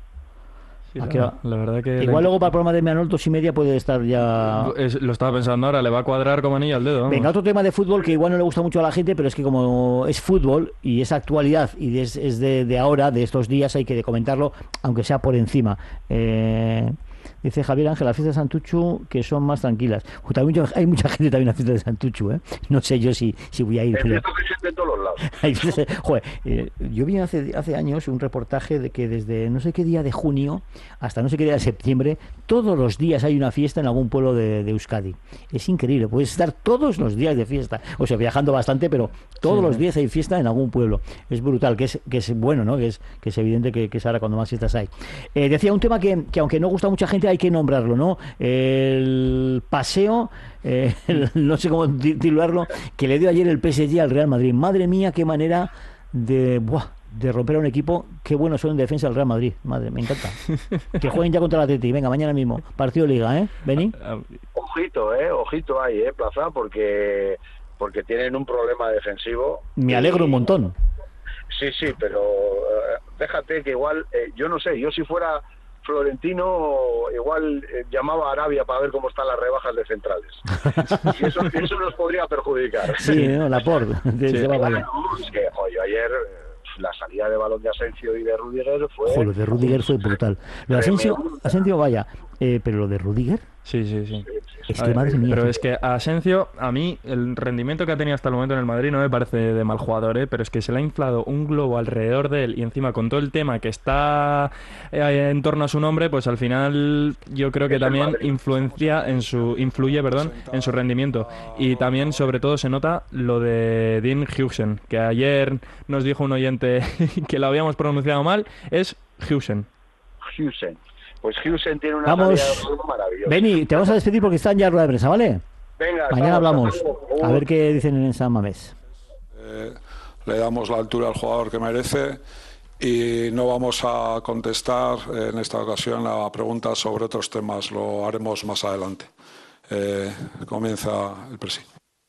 Sí, Ah, la, que va. la verdad que... Igual luego para el programa de Imanol, dos y media puede estar ya... Es- lo estaba pensando ahora, le va a cuadrar como anillo al dedo. vamos. Venga, otro tema de fútbol que igual no le gusta mucho a la gente, pero es que como es fútbol y es actualidad y es, es de, de ahora, de estos días, hay que comentarlo, aunque sea por encima. Eh, Dice Javier Ángel, las fiestas de Santuchu que son más tranquilas. Pues también hay mucha gente también en las fiestas de Santuchu, ¿eh? No sé yo si, si voy a ir. Pero... de todos los lados. Joder, eh, yo vi hace, hace años un reportaje de que desde no sé qué día de junio hasta no sé qué día de septiembre, todos los días hay una fiesta en algún pueblo de, de Euskadi. Es increíble, puedes estar todos los días de fiesta. O sea, viajando bastante, pero todos sí, los días hay fiesta en algún pueblo. Es brutal, que es, que es bueno, ¿no? Que es, que es evidente que, que es ahora cuando más fiestas hay. Eh, decía un tema que, que aunque no gusta a mucha gente hay que nombrarlo, ¿no? El paseo, eh, el, no sé cómo titularlo, que le dio ayer el P S G al Real Madrid. Madre mía, qué manera de, buah, de romper a un equipo. Qué buenos son en defensa del Real Madrid. Madre, me encanta. Que jueguen ya contra el Atleti. Venga, mañana mismo. Partido de Liga, ¿eh? Vení. Ojito, ¿eh? Ojito ahí, ¿eh? Plaza, porque, porque tienen un problema defensivo. Me alegro y... un montón. Sí, sí, pero uh, déjate que igual, eh, yo no sé, yo si fuera Florentino, igual eh, llamaba a Arabia para ver cómo están las rebajas de centrales. Y eso, eso nos podría perjudicar. Sí, ¿no? La por. De, sí, de claro, es que, joder, ayer la salida de balón de Asensio y de Rudiger fue... Joder, lo de Rudiger fue brutal. Lo de Asensio, Asensio vaya, eh, pero lo de Rudiger... Sí, sí, sí. Es que madre mía. Pero es que a Asensio, a mí, el rendimiento que ha tenido hasta el momento en el Madrid no me parece de mal jugador, ¿eh? Pero es que se le ha inflado un globo alrededor de él y encima con todo el tema que está eh, en torno a su nombre, pues al final yo creo que también influencia en su, influye, perdón, en su rendimiento. Y también, sobre todo, se nota lo de Dean Huijsen, que ayer nos dijo un oyente que lo habíamos pronunciado mal, es Huijsen. Huijsen. Pues Huijsen tiene una vamos, maravillosa. Beni, te vamos a despedir porque están ya rueda de prensa, ¿vale? Venga, mañana estamos, hablamos. A ver qué dicen en San Mamés. Eh, le damos la altura al jugador que merece y no vamos a contestar en esta ocasión la pregunta sobre otros temas. Lo haremos más adelante. Eh, comienza el presi.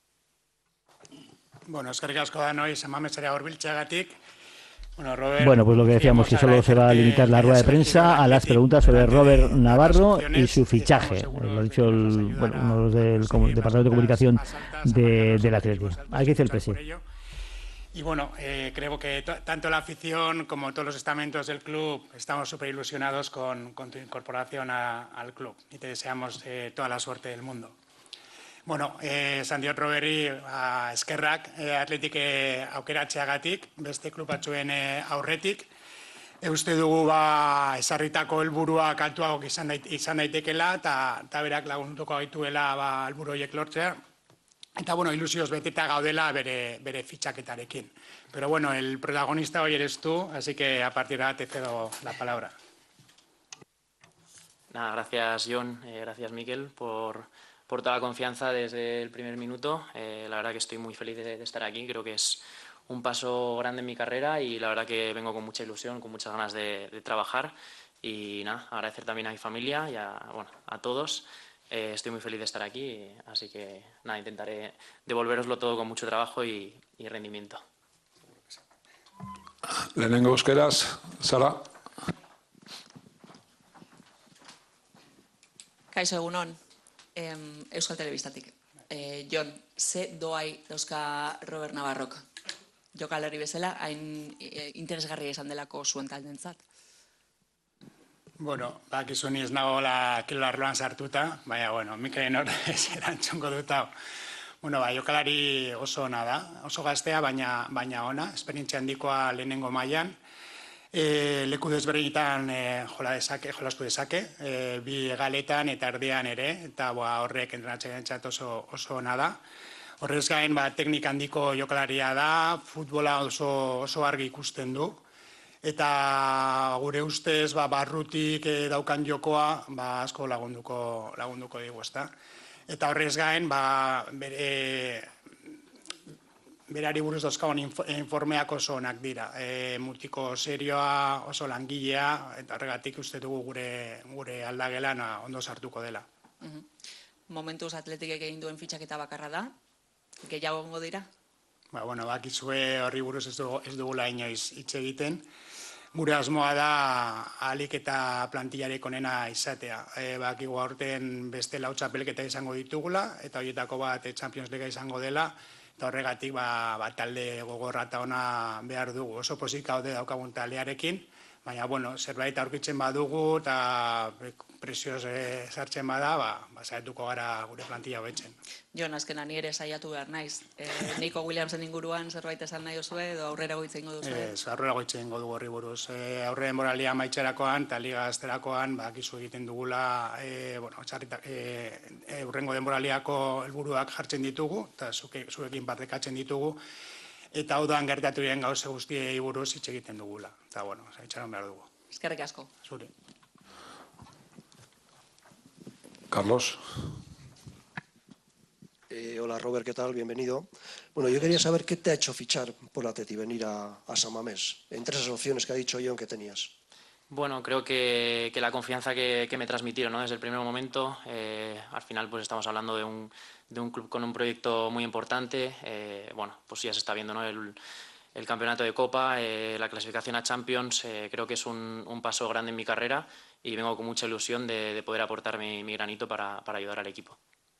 Bueno, eskerrik asko da noi San Mamesera hurbiltzeagatik. Bueno, Robert, bueno, pues lo que decíamos, que solo se va a limitar la rueda de prensa a las preguntas sobre Robert Navarro y su fichaje. Lo ha dicho el, bueno, uno del Departamento de Comunicación de, del Atleti. Aquí dice el presidente. Y bueno, eh, creo que tanto la afición como todos los estamentos del club estamos súper ilusionados con, con tu incorporación a, al club y te deseamos eh, toda la suerte del mundo. Bueno, eh, Sandiot Roberri a eskerrak eh, atletik eh, aukeratzeagatik, beste klub batzuen eh, aurretik. E uste dugu ba, esarritako helburuak altuagoak izan, dait, izan daitekela eta berak lagunduko gaituela ba, helburu horiek lortzea. Eta bueno, ilusioz beteta gaudela bere, bere fitxaketarekin. Pero bueno, el protagonista hoy eres tú, así que a partir de ahora te cedo la palabra. Nada, gracias John, eh, gracias Miquel por... por toda la confianza desde el primer minuto. Eh, la verdad que estoy muy feliz de, de estar aquí, creo que es un paso grande en mi carrera y la verdad que vengo con mucha ilusión, con muchas ganas de, de trabajar y nada, agradecer también a mi familia y a, bueno, a todos. Eh, estoy muy feliz de estar aquí, así que nada, intentaré devolveroslo todo con mucho trabajo y, y rendimiento. Lehenengo euskeraz, Sara. Kaixo, egunon. Euskal Telebistatik. Eh, Jon, ze doai dauzka Robert Navarrok? Jokalari bezala, hain e, interesgarria izan delako zuen taldentzat? Bueno, bakizu ni ez nago la kilolarloan sartuta, baina, bueno, Mikelen hor erantzungo dut hau. Bueno, ba, jokalari oso ona da, oso gaztea, baina, baina ona, esperientzia handikoa lehenengo mailan. E, leku desberdinetan e, jola dezake, jolastu dezake, e, bi galetan eta erdian ere, eta boa, horrek entrenatzearentzat oso, oso ona da. Horrez gain, ba, teknika handiko jokalaria da, futbola oso, oso argi ikusten du, eta gure ustez ba, barrutik e, daukan jokoa ba, asko lagunduko, lagunduko digu, ezta. Eta horrez gain, ba, bere... berari buruz dauzkagun informeak oso onak dira. E, mutiko serioa, oso langilea, eta horregatik uste dugu gure, gure aldagelan ondo sartuko dela. Uh-huh. Momentuz atletikek egin duen fitxaketa bakarra da, gehiago gongo dira? Ba, bueno, bakizue horri buruz ez, dugu, ez dugula inoiz hitz egiten. Gure asmoa da ahalik eta plantillarek onena izatea. E, bakigu aurten beste lau txapelketa izango ditugula, eta horietako bat Champions League izango dela, eta horregatik ba, ba, talde gogorra eta ona behar dugu. Oso pozik gaude daukagun taldearekin, baina, bueno, zerbait aurkitzen badugu eta presioz e, sartzen bada, ba, ba saiatuko gara gure plantilla hobetzen. Jon, azkena ni ere saiatu behar naiz. E, Nico Williamsen inguruan zerbait esan nahi duzue edo aurrera goitzen ingo duzue? Ez, aurrera goitzen ingo dugu horri buruz. E, aurre denboralia maitxerakoan eta liga azterakoan, badakizu egiten dugula, e, bueno, txarrita, e, e, urrengo denboraliako helburuak jartzen ditugu, eta zuke, zuekin partekatzen ditugu, eta hau doan gertatu diren gauze guztiei buruz hitz egiten dugula. Eta, bueno, itxaron behar dugu. Eskerrik asko. Zuri. Carlos. Eh, hola Robert, ¿qué tal? Bienvenido. Bueno, yo quería saber qué te ha hecho fichar por Atleti, venir a, a San Mamés, entre esas opciones que ha dicho Jon que tenías. Bueno, creo que, que la confianza que, que me transmitieron, ¿no? Desde el primer momento, eh, al final pues estamos hablando de un, de un club con un proyecto muy importante, eh, bueno, pues ya se está viendo, ¿no? el, el campeonato de Copa, eh, la clasificación a Champions, eh, creo que es un, un paso grande en mi carrera y vengo con mucha ilusión de, de poder aportar mi, mi granito para, para ayudar al equipo.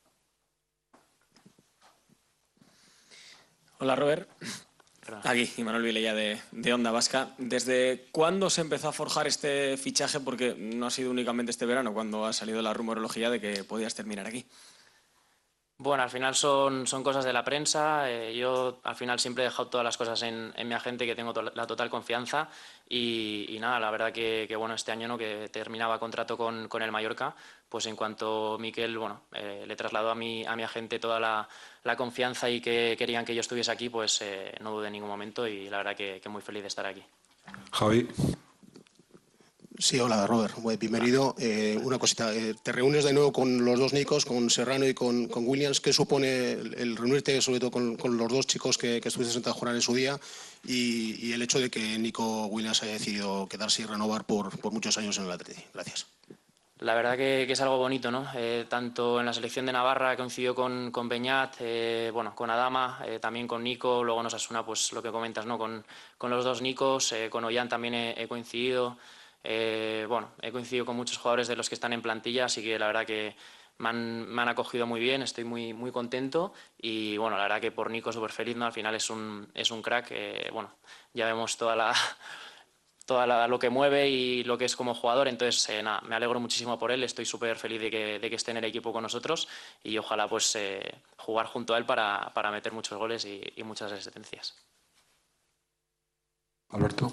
Hola Robert, aquí Imanol Vilella de, de Onda Vasca. ¿Desde cuándo se empezó a forjar este fichaje? Porque no ha sido únicamente este verano cuando ha salido la rumorología de que podías terminar aquí. Bueno, al final son, son cosas de la prensa. Eh, yo al final siempre he dejado todas las cosas en, en mi agente, que tengo to la total confianza. Y, y nada, la verdad que, que bueno, este año, ¿no? Que terminaba contrato con, con el Mallorca, pues en cuanto Miquel, bueno, eh, le trasladó a mi, a mi agente toda la, la confianza y que querían que yo estuviese aquí, pues eh, no dudé en ningún momento y la verdad que, que muy feliz de estar aquí. Javi. Sí, hola Robert, bienvenido. Eh, una cosita, eh, te reúnes de nuevo con los dos Nicos, con Serrano y con, con Williams. ¿Qué supone el, el reunirte sobre todo con, con los dos chicos que, que estuviste sentado a jugar en su día y, y el hecho de que Nico Williams haya decidido quedarse y renovar por, por muchos años en el Atleti? Gracias. La verdad que, que es algo bonito, ¿no? Eh, tanto en la selección de Navarra coincidió con, con Beñat, eh, bueno, con Adama, eh, también con Nico, luego en Osasuna, pues lo que comentas, ¿no? Con, con los dos Nicos, eh, con Ollán también he, he coincidido. Eh, bueno, he coincidido con muchos jugadores de los que están en plantilla, así que la verdad que me han, me han acogido muy bien, estoy muy, muy contento y bueno, la verdad que por Nico súper feliz, ¿no? Al final es un, es un crack, eh, bueno, ya vemos toda la, toda la, lo que mueve y lo que es como jugador, entonces eh, nada, me alegro muchísimo por él, estoy súper feliz de que, de que esté en el equipo con nosotros y ojalá pues eh, jugar junto a él para, para meter muchos goles y, y muchas asistencias. Alberto.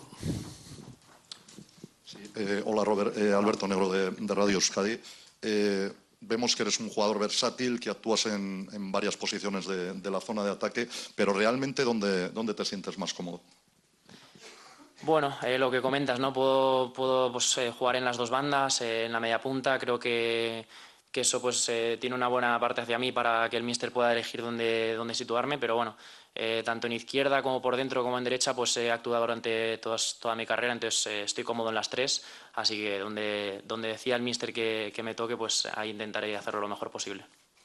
Sí, eh, hola Robert, eh, Alberto Negro de, de Radio Euskadi. Eh, vemos que eres un jugador versátil, que actúas en, en varias posiciones de, de la zona de ataque, pero realmente ¿dónde, dónde te sientes más cómodo? Bueno, eh, lo que comentas, ¿no? Puedo, puedo pues, eh, jugar en las dos bandas, eh, en la media punta, creo que, que eso pues eh, tiene una buena parte hacia mí para que el míster pueda elegir dónde, dónde situarme, pero bueno, eh, tanto en izquierda como por dentro como en derecha pues he actuado durante todas, toda mi carrera, entonces eh, estoy cómodo en las tres, así que donde, donde decía el míster que, que me toque, pues ahí intentaré hacerlo lo mejor posible.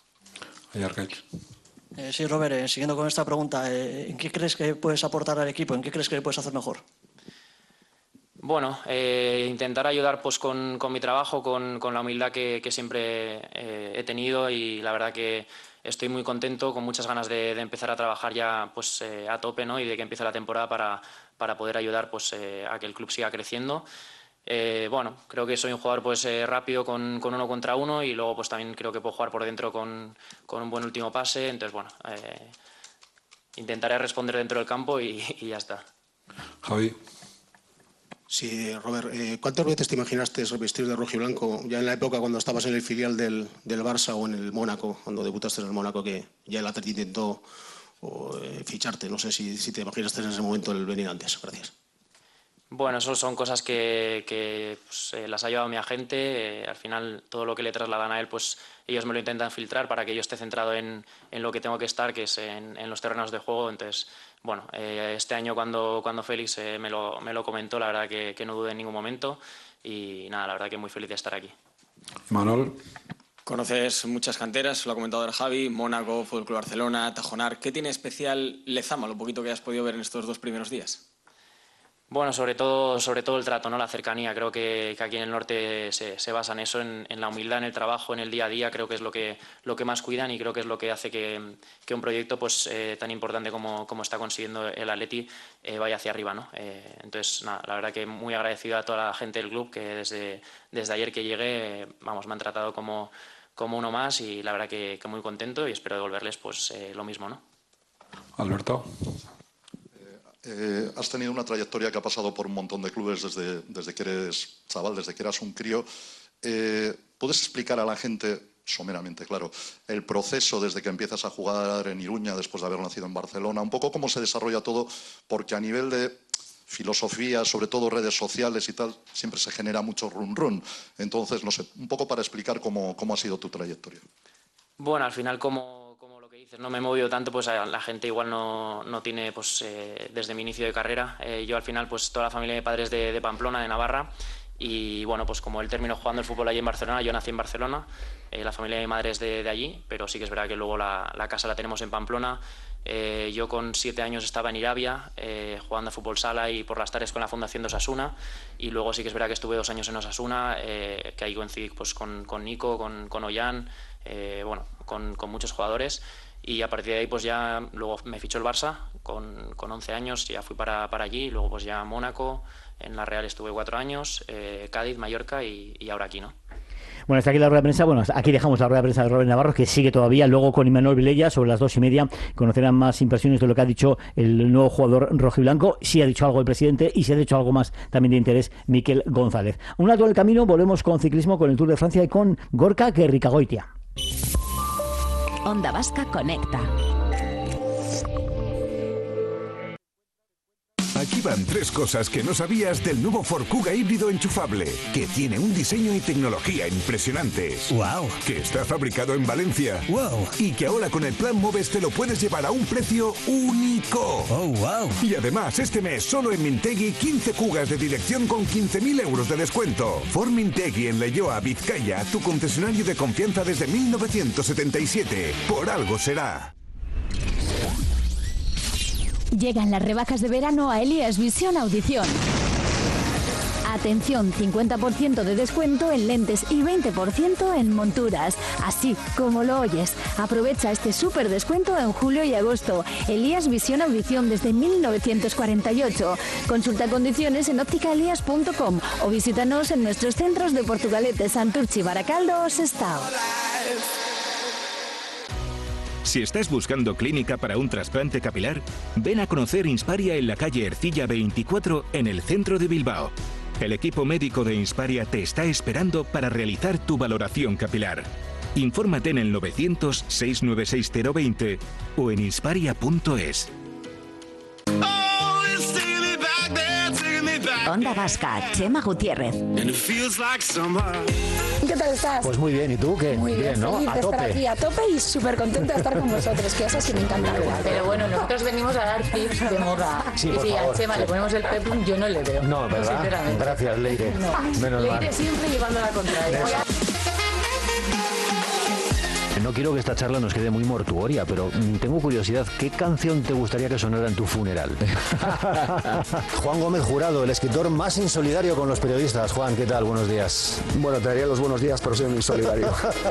Eh, sí, Robert, eh, siguiendo con esta pregunta, eh, ¿en qué crees que puedes aportar al equipo? ¿En qué crees que puedes hacer mejor? Bueno, eh, intentar ayudar pues con, con mi trabajo, con, con la humildad que, que siempre eh, he tenido y la verdad que estoy muy contento, con muchas ganas de, de empezar a trabajar ya pues eh, a tope, ¿no? Y de que empiece la temporada para, para poder ayudar pues eh, a que el club siga creciendo. Eh, bueno, creo que soy un jugador pues eh, rápido con, con uno contra uno y luego pues también creo que puedo jugar por dentro con, con un buen último pase, entonces bueno, eh, intentaré responder dentro del campo y, y ya está. Javi. Sí, Robert, eh, ¿cuántas veces te imaginaste vestir de rojo y blanco ya en la época cuando estabas en el filial del, del Barça o en el Mónaco, cuando debutaste en el Mónaco, que ya el Atleti intentó o, eh, ficharte? No sé si, si te imaginaste en ese momento el venir antes. Gracias. Bueno, eso son cosas que, que pues, eh, las ha llevado mi agente. Eh, al final, todo lo que le trasladan a él, pues ellos me lo intentan filtrar para que yo esté centrado en, en lo que tengo que estar, que es en, en los terrenos de juego. Entonces, bueno, eh, este año cuando, cuando Félix eh, me, lo, me lo comentó, la verdad que, que no dudé en ningún momento. Y nada, la verdad que muy feliz de estar aquí. Manol. Conoces muchas canteras, lo ha comentado el Javi, Mónaco, Fútbol Club Barcelona, Tajonar. ¿Qué tiene especial Lezama, lo poquito que has podido ver en estos dos primeros días? Bueno, sobre todo, sobre todo el trato, ¿no? La cercanía. Creo que, que aquí en el norte se, se basa en eso, en, en la humildad, en el trabajo, en el día a día. Creo que es lo que, lo que más cuidan y creo que es lo que hace que, que un proyecto pues, eh, tan importante como, como está consiguiendo el Atleti eh, vaya hacia arriba, ¿no? Eh, entonces, nada, la verdad que muy agradecido a toda la gente del club que desde, desde ayer que llegué, vamos, me han tratado como, como uno más y la verdad que, que muy contento y espero devolverles pues, eh, lo mismo, ¿no? Alberto. Eh, has tenido una trayectoria que ha pasado por un montón de clubes desde, desde que eres chaval, desde que eras un crío. Eh, ¿Puedes explicar a la gente, someramente claro, el proceso desde que empiezas a jugar en Iruña después de haber nacido en Barcelona? Un poco cómo se desarrolla todo, porque a nivel de filosofía, sobre todo redes sociales y tal, siempre se genera mucho run run. Entonces, no sé, un poco para explicar cómo, cómo ha sido tu trayectoria. Bueno, al final como... no me he movido tanto, pues la gente igual no, no tiene, pues eh, desde mi inicio de carrera, eh, yo al final pues toda la familia de padres de, de Pamplona, de Navarra, y bueno, pues como él terminó jugando el fútbol allí en Barcelona, yo nací en Barcelona, eh, la familia de mi madre es de, de allí, pero sí que es verdad que luego la, la casa la tenemos en Pamplona. Eh, yo con siete años estaba en Irabia eh, jugando a fútbol sala y por las tardes con la Fundación de Osasuna, y luego sí que es verdad que estuve dos años en Osasuna, eh, que ahí coincidí pues, con, con Nico, con, con Ollán, eh, bueno, con, con muchos jugadores. Y a partir de ahí pues ya luego me fichó el Barça con, con once años, ya fui para, para allí, luego pues ya Mónaco, en la Real estuve cuatro años, eh, Cádiz, Mallorca y, y ahora aquí, ¿no? Bueno, hasta aquí la rueda de prensa. Bueno, aquí dejamos la rueda de prensa de Robert Navarro, que sigue todavía. Luego con Imanol Vilella, sobre las dos y media, conocerán más impresiones de lo que ha dicho el nuevo jugador rojiblanco. Si ha dicho algo el presidente y si ha dicho algo más también de interés, Miquel González. Un alto del camino, volvemos con ciclismo, con el Tour de Francia y con Gorka Gerrikagoitia. Onda Vasca Conecta. Aquí van tres cosas que no sabías del nuevo Ford Kuga híbrido enchufable, que tiene un diseño y tecnología impresionantes. ¡Wow! Que está fabricado en Valencia. ¡Wow! Y que ahora con el plan Moves te lo puedes llevar a un precio único. ¡Oh, wow! Y además, este mes solo en Mintegi, quince Kugas de dirección con quince mil euros de descuento. Ford Mintegi en Leioa, Vizcaya, tu concesionario de confianza desde mil novecientos setenta y siete. Por algo será. Llegan las rebajas de verano a Elías Visión Audición. Atención, cincuenta por ciento de descuento en lentes y veinte por ciento en monturas. Así como lo oyes. Aprovecha este súper descuento en julio y agosto. Elías Visión Audición desde mil novecientos cuarenta y ocho. Consulta condiciones en óptica elías punto com o visítanos en nuestros centros de Portugalete, Santurchi, Baracaldo o Sestao. Si estás buscando clínica para un trasplante capilar, ven a conocer Insparia en la calle Ercilla veinticuatro en el centro de Bilbao. El equipo médico de Insparia te está esperando para realizar tu valoración capilar. Infórmate en el novecientos, seiscientos noventa y seis cero veinte o en insparia punto es. Onda Vasca, Chema Gutiérrez. ¿Qué tal estás? Pues muy bien, ¿y tú qué? Muy bien, ¿no? feliz A de estar tope. aquí a tope y súper contenta de estar con vosotros, que eso sí me encanta. Pero bueno, nosotros venimos a dar tips de moda. Sí, y por si favor. a Chema le ponemos el peplum, yo no le veo. No, ¿verdad? Sinceramente. Gracias, Leire. No. Menos mal. Leire siempre llevando la contraria. No quiero que esta charla nos quede muy mortuoria, pero mm, tengo curiosidad, ¿qué canción te gustaría que sonara en tu funeral? Juan Gómez Jurado, el escritor más insolidario con los periodistas. Juan, ¿qué tal? Buenos días. Bueno, te daría los buenos días, pero soy un insolidario.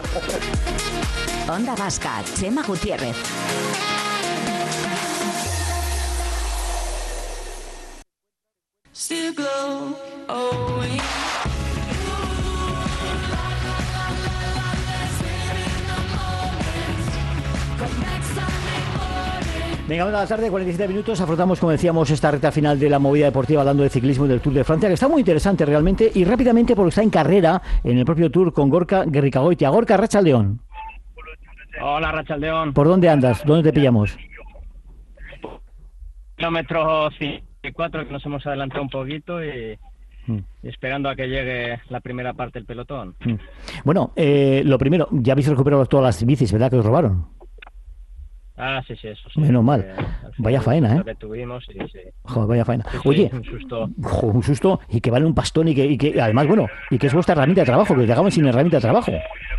Onda Vasca, Chema Gutiérrez. Still glow, oh, yeah. Venga, una de la tarde, cuarenta y siete minutos, afrontamos, como decíamos, esta recta final de la movida deportiva hablando de ciclismo y del Tour de Francia, que está muy interesante realmente, y rápidamente porque está en carrera en el propio Tour con Gorka Gerrikagoitia. Gorka, Rachaldeón. Hola, Rachaldeón. ¿Por dónde andas? ¿Dónde te pillamos? Kilómetro cincuenta y cuatro, que nos hemos adelantado un poquito y, mm. y esperando a que llegue la primera parte del pelotón. Mm. Bueno, eh, lo primero, ya habéis recuperado todas las bicis, ¿verdad? Que os robaron. Ah, sí, sí, eso sí. Menos mal. Eh, vaya faena, ¿eh? Que tuvimos, sí, sí. Joder, vaya faena. Sí, sí, Oye, un susto. Jo, un susto y que vale un pastón y que, y que además, bueno, y que es vuestra herramienta de trabajo, que os dejamos sin herramienta de trabajo.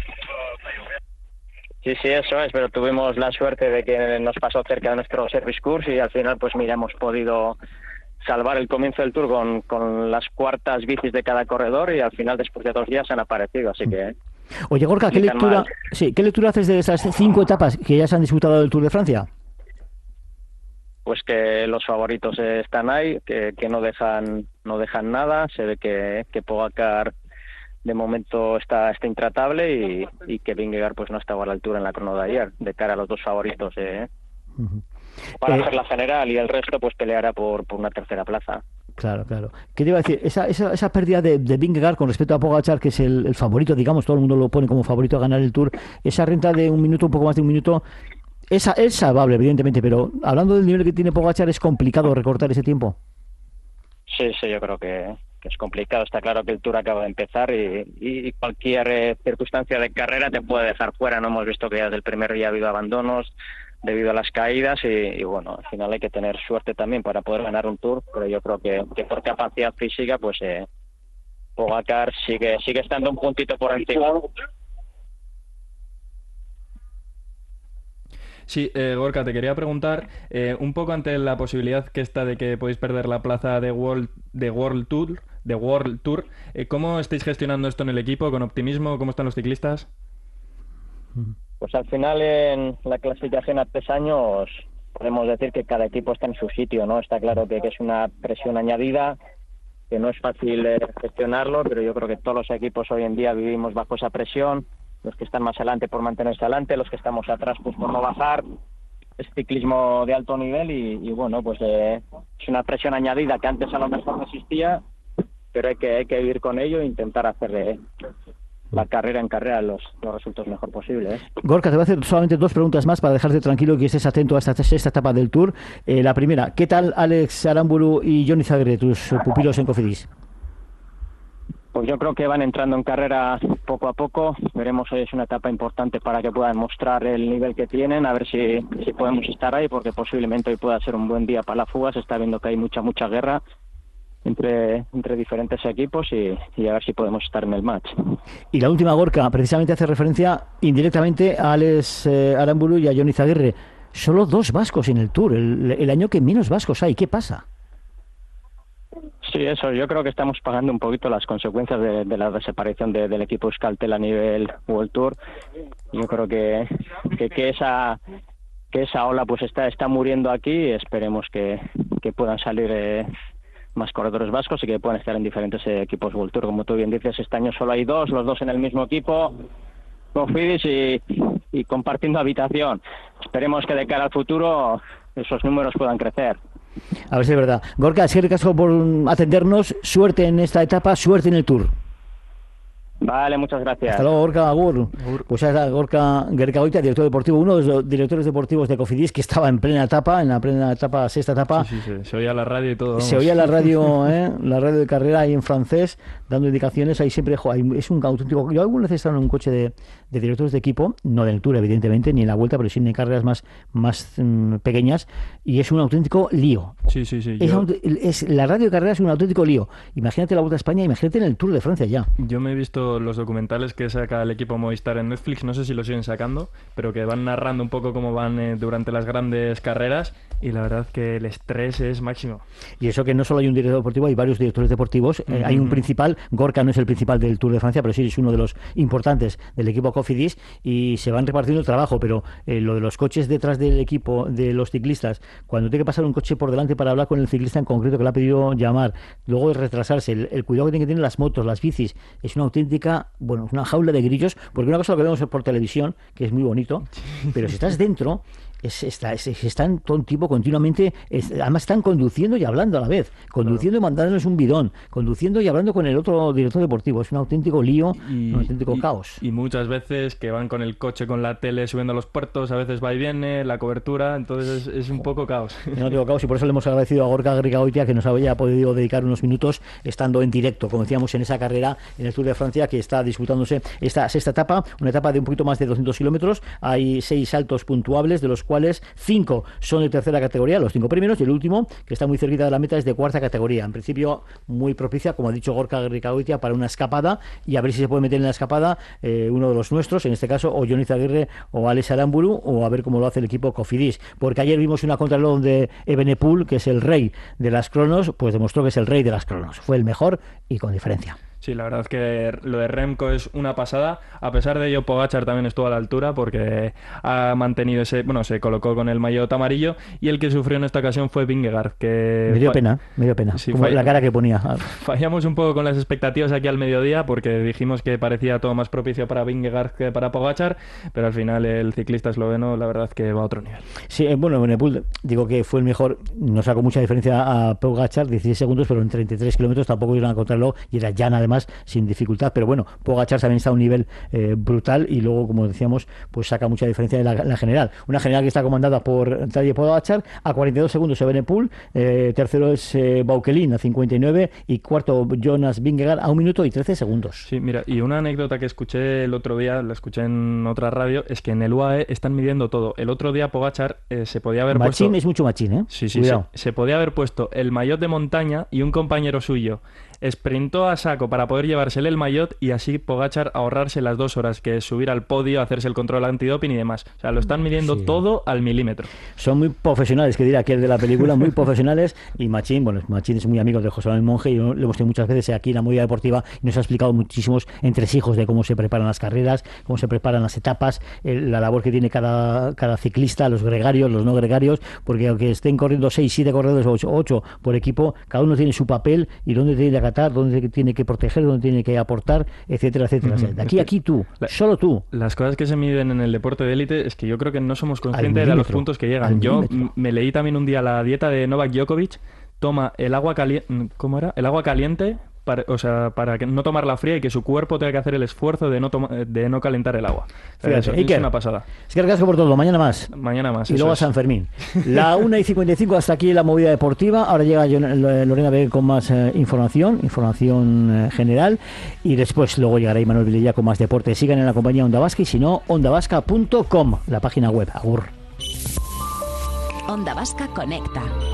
Sí, sí, eso es, pero tuvimos la suerte de que nos pasó cerca de nuestro service course y al final, pues mira, hemos podido salvar el comienzo del Tour con, con las cuartas bicis de cada corredor y al final, después de dos días, han aparecido, así que... Oye, Gorka, ¿qué lectura, sí, ¿qué lectura haces de esas cinco etapas que ya se han disputado del Tour de Francia? Pues que los favoritos están ahí, que, que no dejan no dejan nada, se ve que, que Pogačar de momento está, está intratable y, y que Vingegaard pues no estaba a la altura en la crono de ayer, de cara a los dos favoritos eh, uh-huh. para eh, hacer la general, y el resto pues peleará por, por una tercera plaza. Claro, claro. ¿Qué te iba a decir? Esa, esa, esa pérdida de, de Vingegaard con respecto a Pogačar, que es el, el favorito, digamos, todo el mundo lo pone como favorito a ganar el Tour, esa renta de un minuto, un poco más de un minuto, es, es salvable, evidentemente, pero hablando del nivel que tiene Pogačar, ¿es complicado recortar ese tiempo? Sí, sí, yo creo que, que es complicado. Está claro que el Tour acaba de empezar y, y cualquier eh, circunstancia de carrera te puede dejar fuera. No hemos visto que ya desde el primer día ha habido abandonos debido a las caídas y, y bueno, al final hay que tener suerte también para poder ganar un Tour, pero yo creo que, que por capacidad física pues eh, Pogačar sigue, sigue estando un puntito por encima. Sí, eh, Gorka, te quería preguntar, eh, un poco ante la posibilidad que está de que podéis perder la plaza de World, de World Tour, de World Tour, eh, ¿cómo estáis gestionando esto en el equipo? ¿Con optimismo? ¿Cómo están los ciclistas? Pues al final en la clasificación a tres años podemos decir que cada equipo está en su sitio, ¿no? Está claro que, que es una presión añadida, que no es fácil eh, gestionarlo, pero yo creo que todos los equipos hoy en día vivimos bajo esa presión. Los que están más adelante por mantenerse adelante, los que estamos atrás pues por no bajar. Es ciclismo de alto nivel y, y bueno, pues eh, es una presión añadida que antes a lo mejor no existía, pero hay que, hay que vivir con ello e intentar hacer de la carrera en carrera los, los resultados mejor posibles. ¿eh? Gorka, te voy a hacer solamente dos preguntas más para dejarte tranquilo y que estés atento a esta, esta etapa del Tour. Eh, la primera, ¿qué tal Alex Aramburu y Joni Zagre, tus pupilos en Cofidis? Pues yo creo que van entrando en carrera poco a poco. Veremos, hoy es una etapa importante para que puedan mostrar el nivel que tienen, a ver si, si podemos estar ahí, porque posiblemente hoy pueda ser un buen día para la fuga. Se está viendo que hay mucha, mucha guerra entre, entre diferentes equipos y, y a ver si podemos estar en el match. Y la última, Gorka, precisamente hace referencia indirectamente a Alex eh, Aramburu y a Joni Zagre. Solo dos vascos en el Tour, el, el año que menos vascos hay. ¿Qué pasa? Sí, eso. Yo creo que estamos pagando un poquito las consecuencias de, de la desaparición de, del equipo Euskaltel a nivel World Tour. Yo creo que, que, que esa que esa ola pues está está muriendo aquí y esperemos que, que puedan salir eh, más corredores vascos y que puedan estar en diferentes eh, equipos World Tour. Como tú bien dices, este año solo hay dos, los dos en el mismo equipo, Cofidis y, y compartiendo habitación. Esperemos que de cara al futuro esos números puedan crecer. A ver si es verdad. Gorka, si caso por atendernos, suerte en esta etapa, suerte en el Tour. Vale, muchas gracias. Hasta luego, Gorka Agur. Pues es Gorka Gerkagoitia, director deportivo, uno de los directores deportivos de Cofidis, que estaba en plena etapa, en la plena etapa, sexta etapa. Sí, sí, sí. Se oía la radio y todo. Vamos. Se oía la radio, ¿eh? La radio de carrera ahí en francés, dando indicaciones. Ahí siempre, jo, ahí es un auténtico. Yo alguna vez he estado en un coche de, de directores de equipo, no del Tour, evidentemente, ni en la Vuelta, pero sí en carreras más, más mm, pequeñas, y es un auténtico lío. Sí, sí, sí. Es, yo... es, la radio de carrera es un auténtico lío. Imagínate la Vuelta a España, imagínate en el Tour de Francia ya. Yo me he visto los documentales que saca el equipo Movistar en Netflix, no sé si lo siguen sacando, pero que van narrando un poco cómo van eh, durante las grandes carreras, y la verdad que el estrés es máximo. Y eso que no solo hay un director deportivo, hay varios directores deportivos, eh, uh-huh. Hay un principal, Gorka no es el principal del Tour de Francia, pero sí es uno de los importantes del equipo Cofidis, y se van repartiendo el trabajo, pero eh, lo de los coches detrás del equipo de los ciclistas, cuando tiene que pasar un coche por delante para hablar con el ciclista en concreto que le ha pedido llamar, luego de retrasarse, el, el cuidado que tienen que tener las motos, las bicis, es una auténtica, bueno, una jaula de grillos, porque una cosa lo que vemos por televisión, que es muy bonito, pero si estás dentro, es, está, es, están todo el tiempo continuamente, es, además están conduciendo y hablando a la vez, conduciendo claro. Y mandándoles un bidón, conduciendo y hablando con el otro director deportivo. Es un auténtico lío, y, un auténtico y, caos. Y muchas veces que van con el coche, con la tele subiendo a los puertos, a veces va y viene, la cobertura, entonces es, es un poco caos. No tengo caos, y por eso le hemos agradecido a Gorka Gerkagoitia que nos haya podido dedicar unos minutos estando en directo, como decíamos, en esa carrera en el Tour de Francia que está disputándose esta sexta etapa, una etapa de un poquito más de doscientos kilómetros. Hay seis saltos puntuables, de los cuales cuales cinco son de tercera categoría, los cinco primeros, y el último, que está muy cerquita de la meta, es de cuarta categoría. En principio, muy propicia, como ha dicho Gorka Garricagoitia, para una escapada, y a ver si se puede meter en la escapada eh, uno de los nuestros, en este caso, o Johnny Zaguirre o Alex Aramburu, o a ver cómo lo hace el equipo Cofidis. Porque ayer vimos una contrarreloj donde Evenepoel, que es el rey de las cronos, pues demostró que es el rey de las cronos. Fue el mejor y con diferencia. Sí, la verdad es que lo de Remco es una pasada. A pesar de ello, Pogačar también estuvo a la altura porque ha mantenido ese... Bueno, se colocó con el maillot amarillo, y el que sufrió en esta ocasión fue Vingegaard, que... Me dio pena, me dio pena. Sí, como fall... la cara que ponía. Fallamos un poco con las expectativas aquí al mediodía porque dijimos que parecía todo más propicio para Vingegaard que para Pogačar, pero al final el ciclista esloveno, la verdad es que va a otro nivel. Sí, bueno, Evenepoel, digo que fue el mejor, nos sacó mucha diferencia a Pogačar, dieciséis segundos, pero en treinta y tres kilómetros tampoco era una contrarreloj y era llana además, sin dificultad, pero bueno, Pogačar también está a un nivel eh, brutal, y luego, como decíamos, pues saca mucha diferencia de la, la general. Una general que está comandada por Tadej Pogačar a cuarenta y dos segundos Evenepoel, eh, tercero es eh, Baukelin a cincuenta y nueve, y cuarto Jonas Vingegaard a un minuto y trece segundos. Sí, mira, y una anécdota que escuché el otro día, la escuché en otra radio, es que en el U A E están midiendo todo. El otro día Pogačar eh, se podía haber machín puesto... es mucho machín, ¿eh? Sí, sí, sí. Se podía haber puesto el maillot de montaña, y un compañero suyo sprintó a saco para poder llevársele el maillot, y así Pogačar ahorrarse las dos horas que es subir al podio, hacerse el control antidoping y demás. O sea, lo están midiendo sí. todo al milímetro. Son muy profesionales, que dirá aquel de la película, muy profesionales. Y Machín, bueno, Machín es muy amigo de José Manuel Monge, y lo hemos tenido muchas veces aquí en la Movida Deportiva, y nos ha explicado muchísimos entresijos de cómo se preparan las carreras, cómo se preparan las etapas, el, la labor que tiene cada, cada ciclista, los gregarios, los no gregarios, porque aunque estén corriendo seis, siete corredores, ocho, ocho por equipo, cada uno tiene su papel y dónde tiene que acatar, dónde tiene que proteger, dónde tiene que aportar, etcétera, etcétera. Uh-huh. De aquí a aquí tú, la, solo tú. Las cosas que se miden en el deporte de élite es que yo creo que no somos conscientes de los puntos que llegan. Yo me leí también un día la dieta de Novak Djokovic, toma el agua caliente, ¿cómo era? El agua caliente, para, o sea, para que no tomarla fría, y que su cuerpo tenga que hacer el esfuerzo de no toma, de no calentar el agua. Fíjate, eso, es una pasada. Es que recasco por todo, mañana más. Mañana más. Y luego a San Fermín. La una y cincuenta y cinco, hasta aquí la Movida Deportiva. Ahora llega Lorena Beguer con más eh, información, información eh, general, y después luego llegará Imanol Vilella con más deporte. Sigan en la compañía Onda Vasca, y si no, onda vasca punto com, la página web. Agur. Onda Vasca conecta.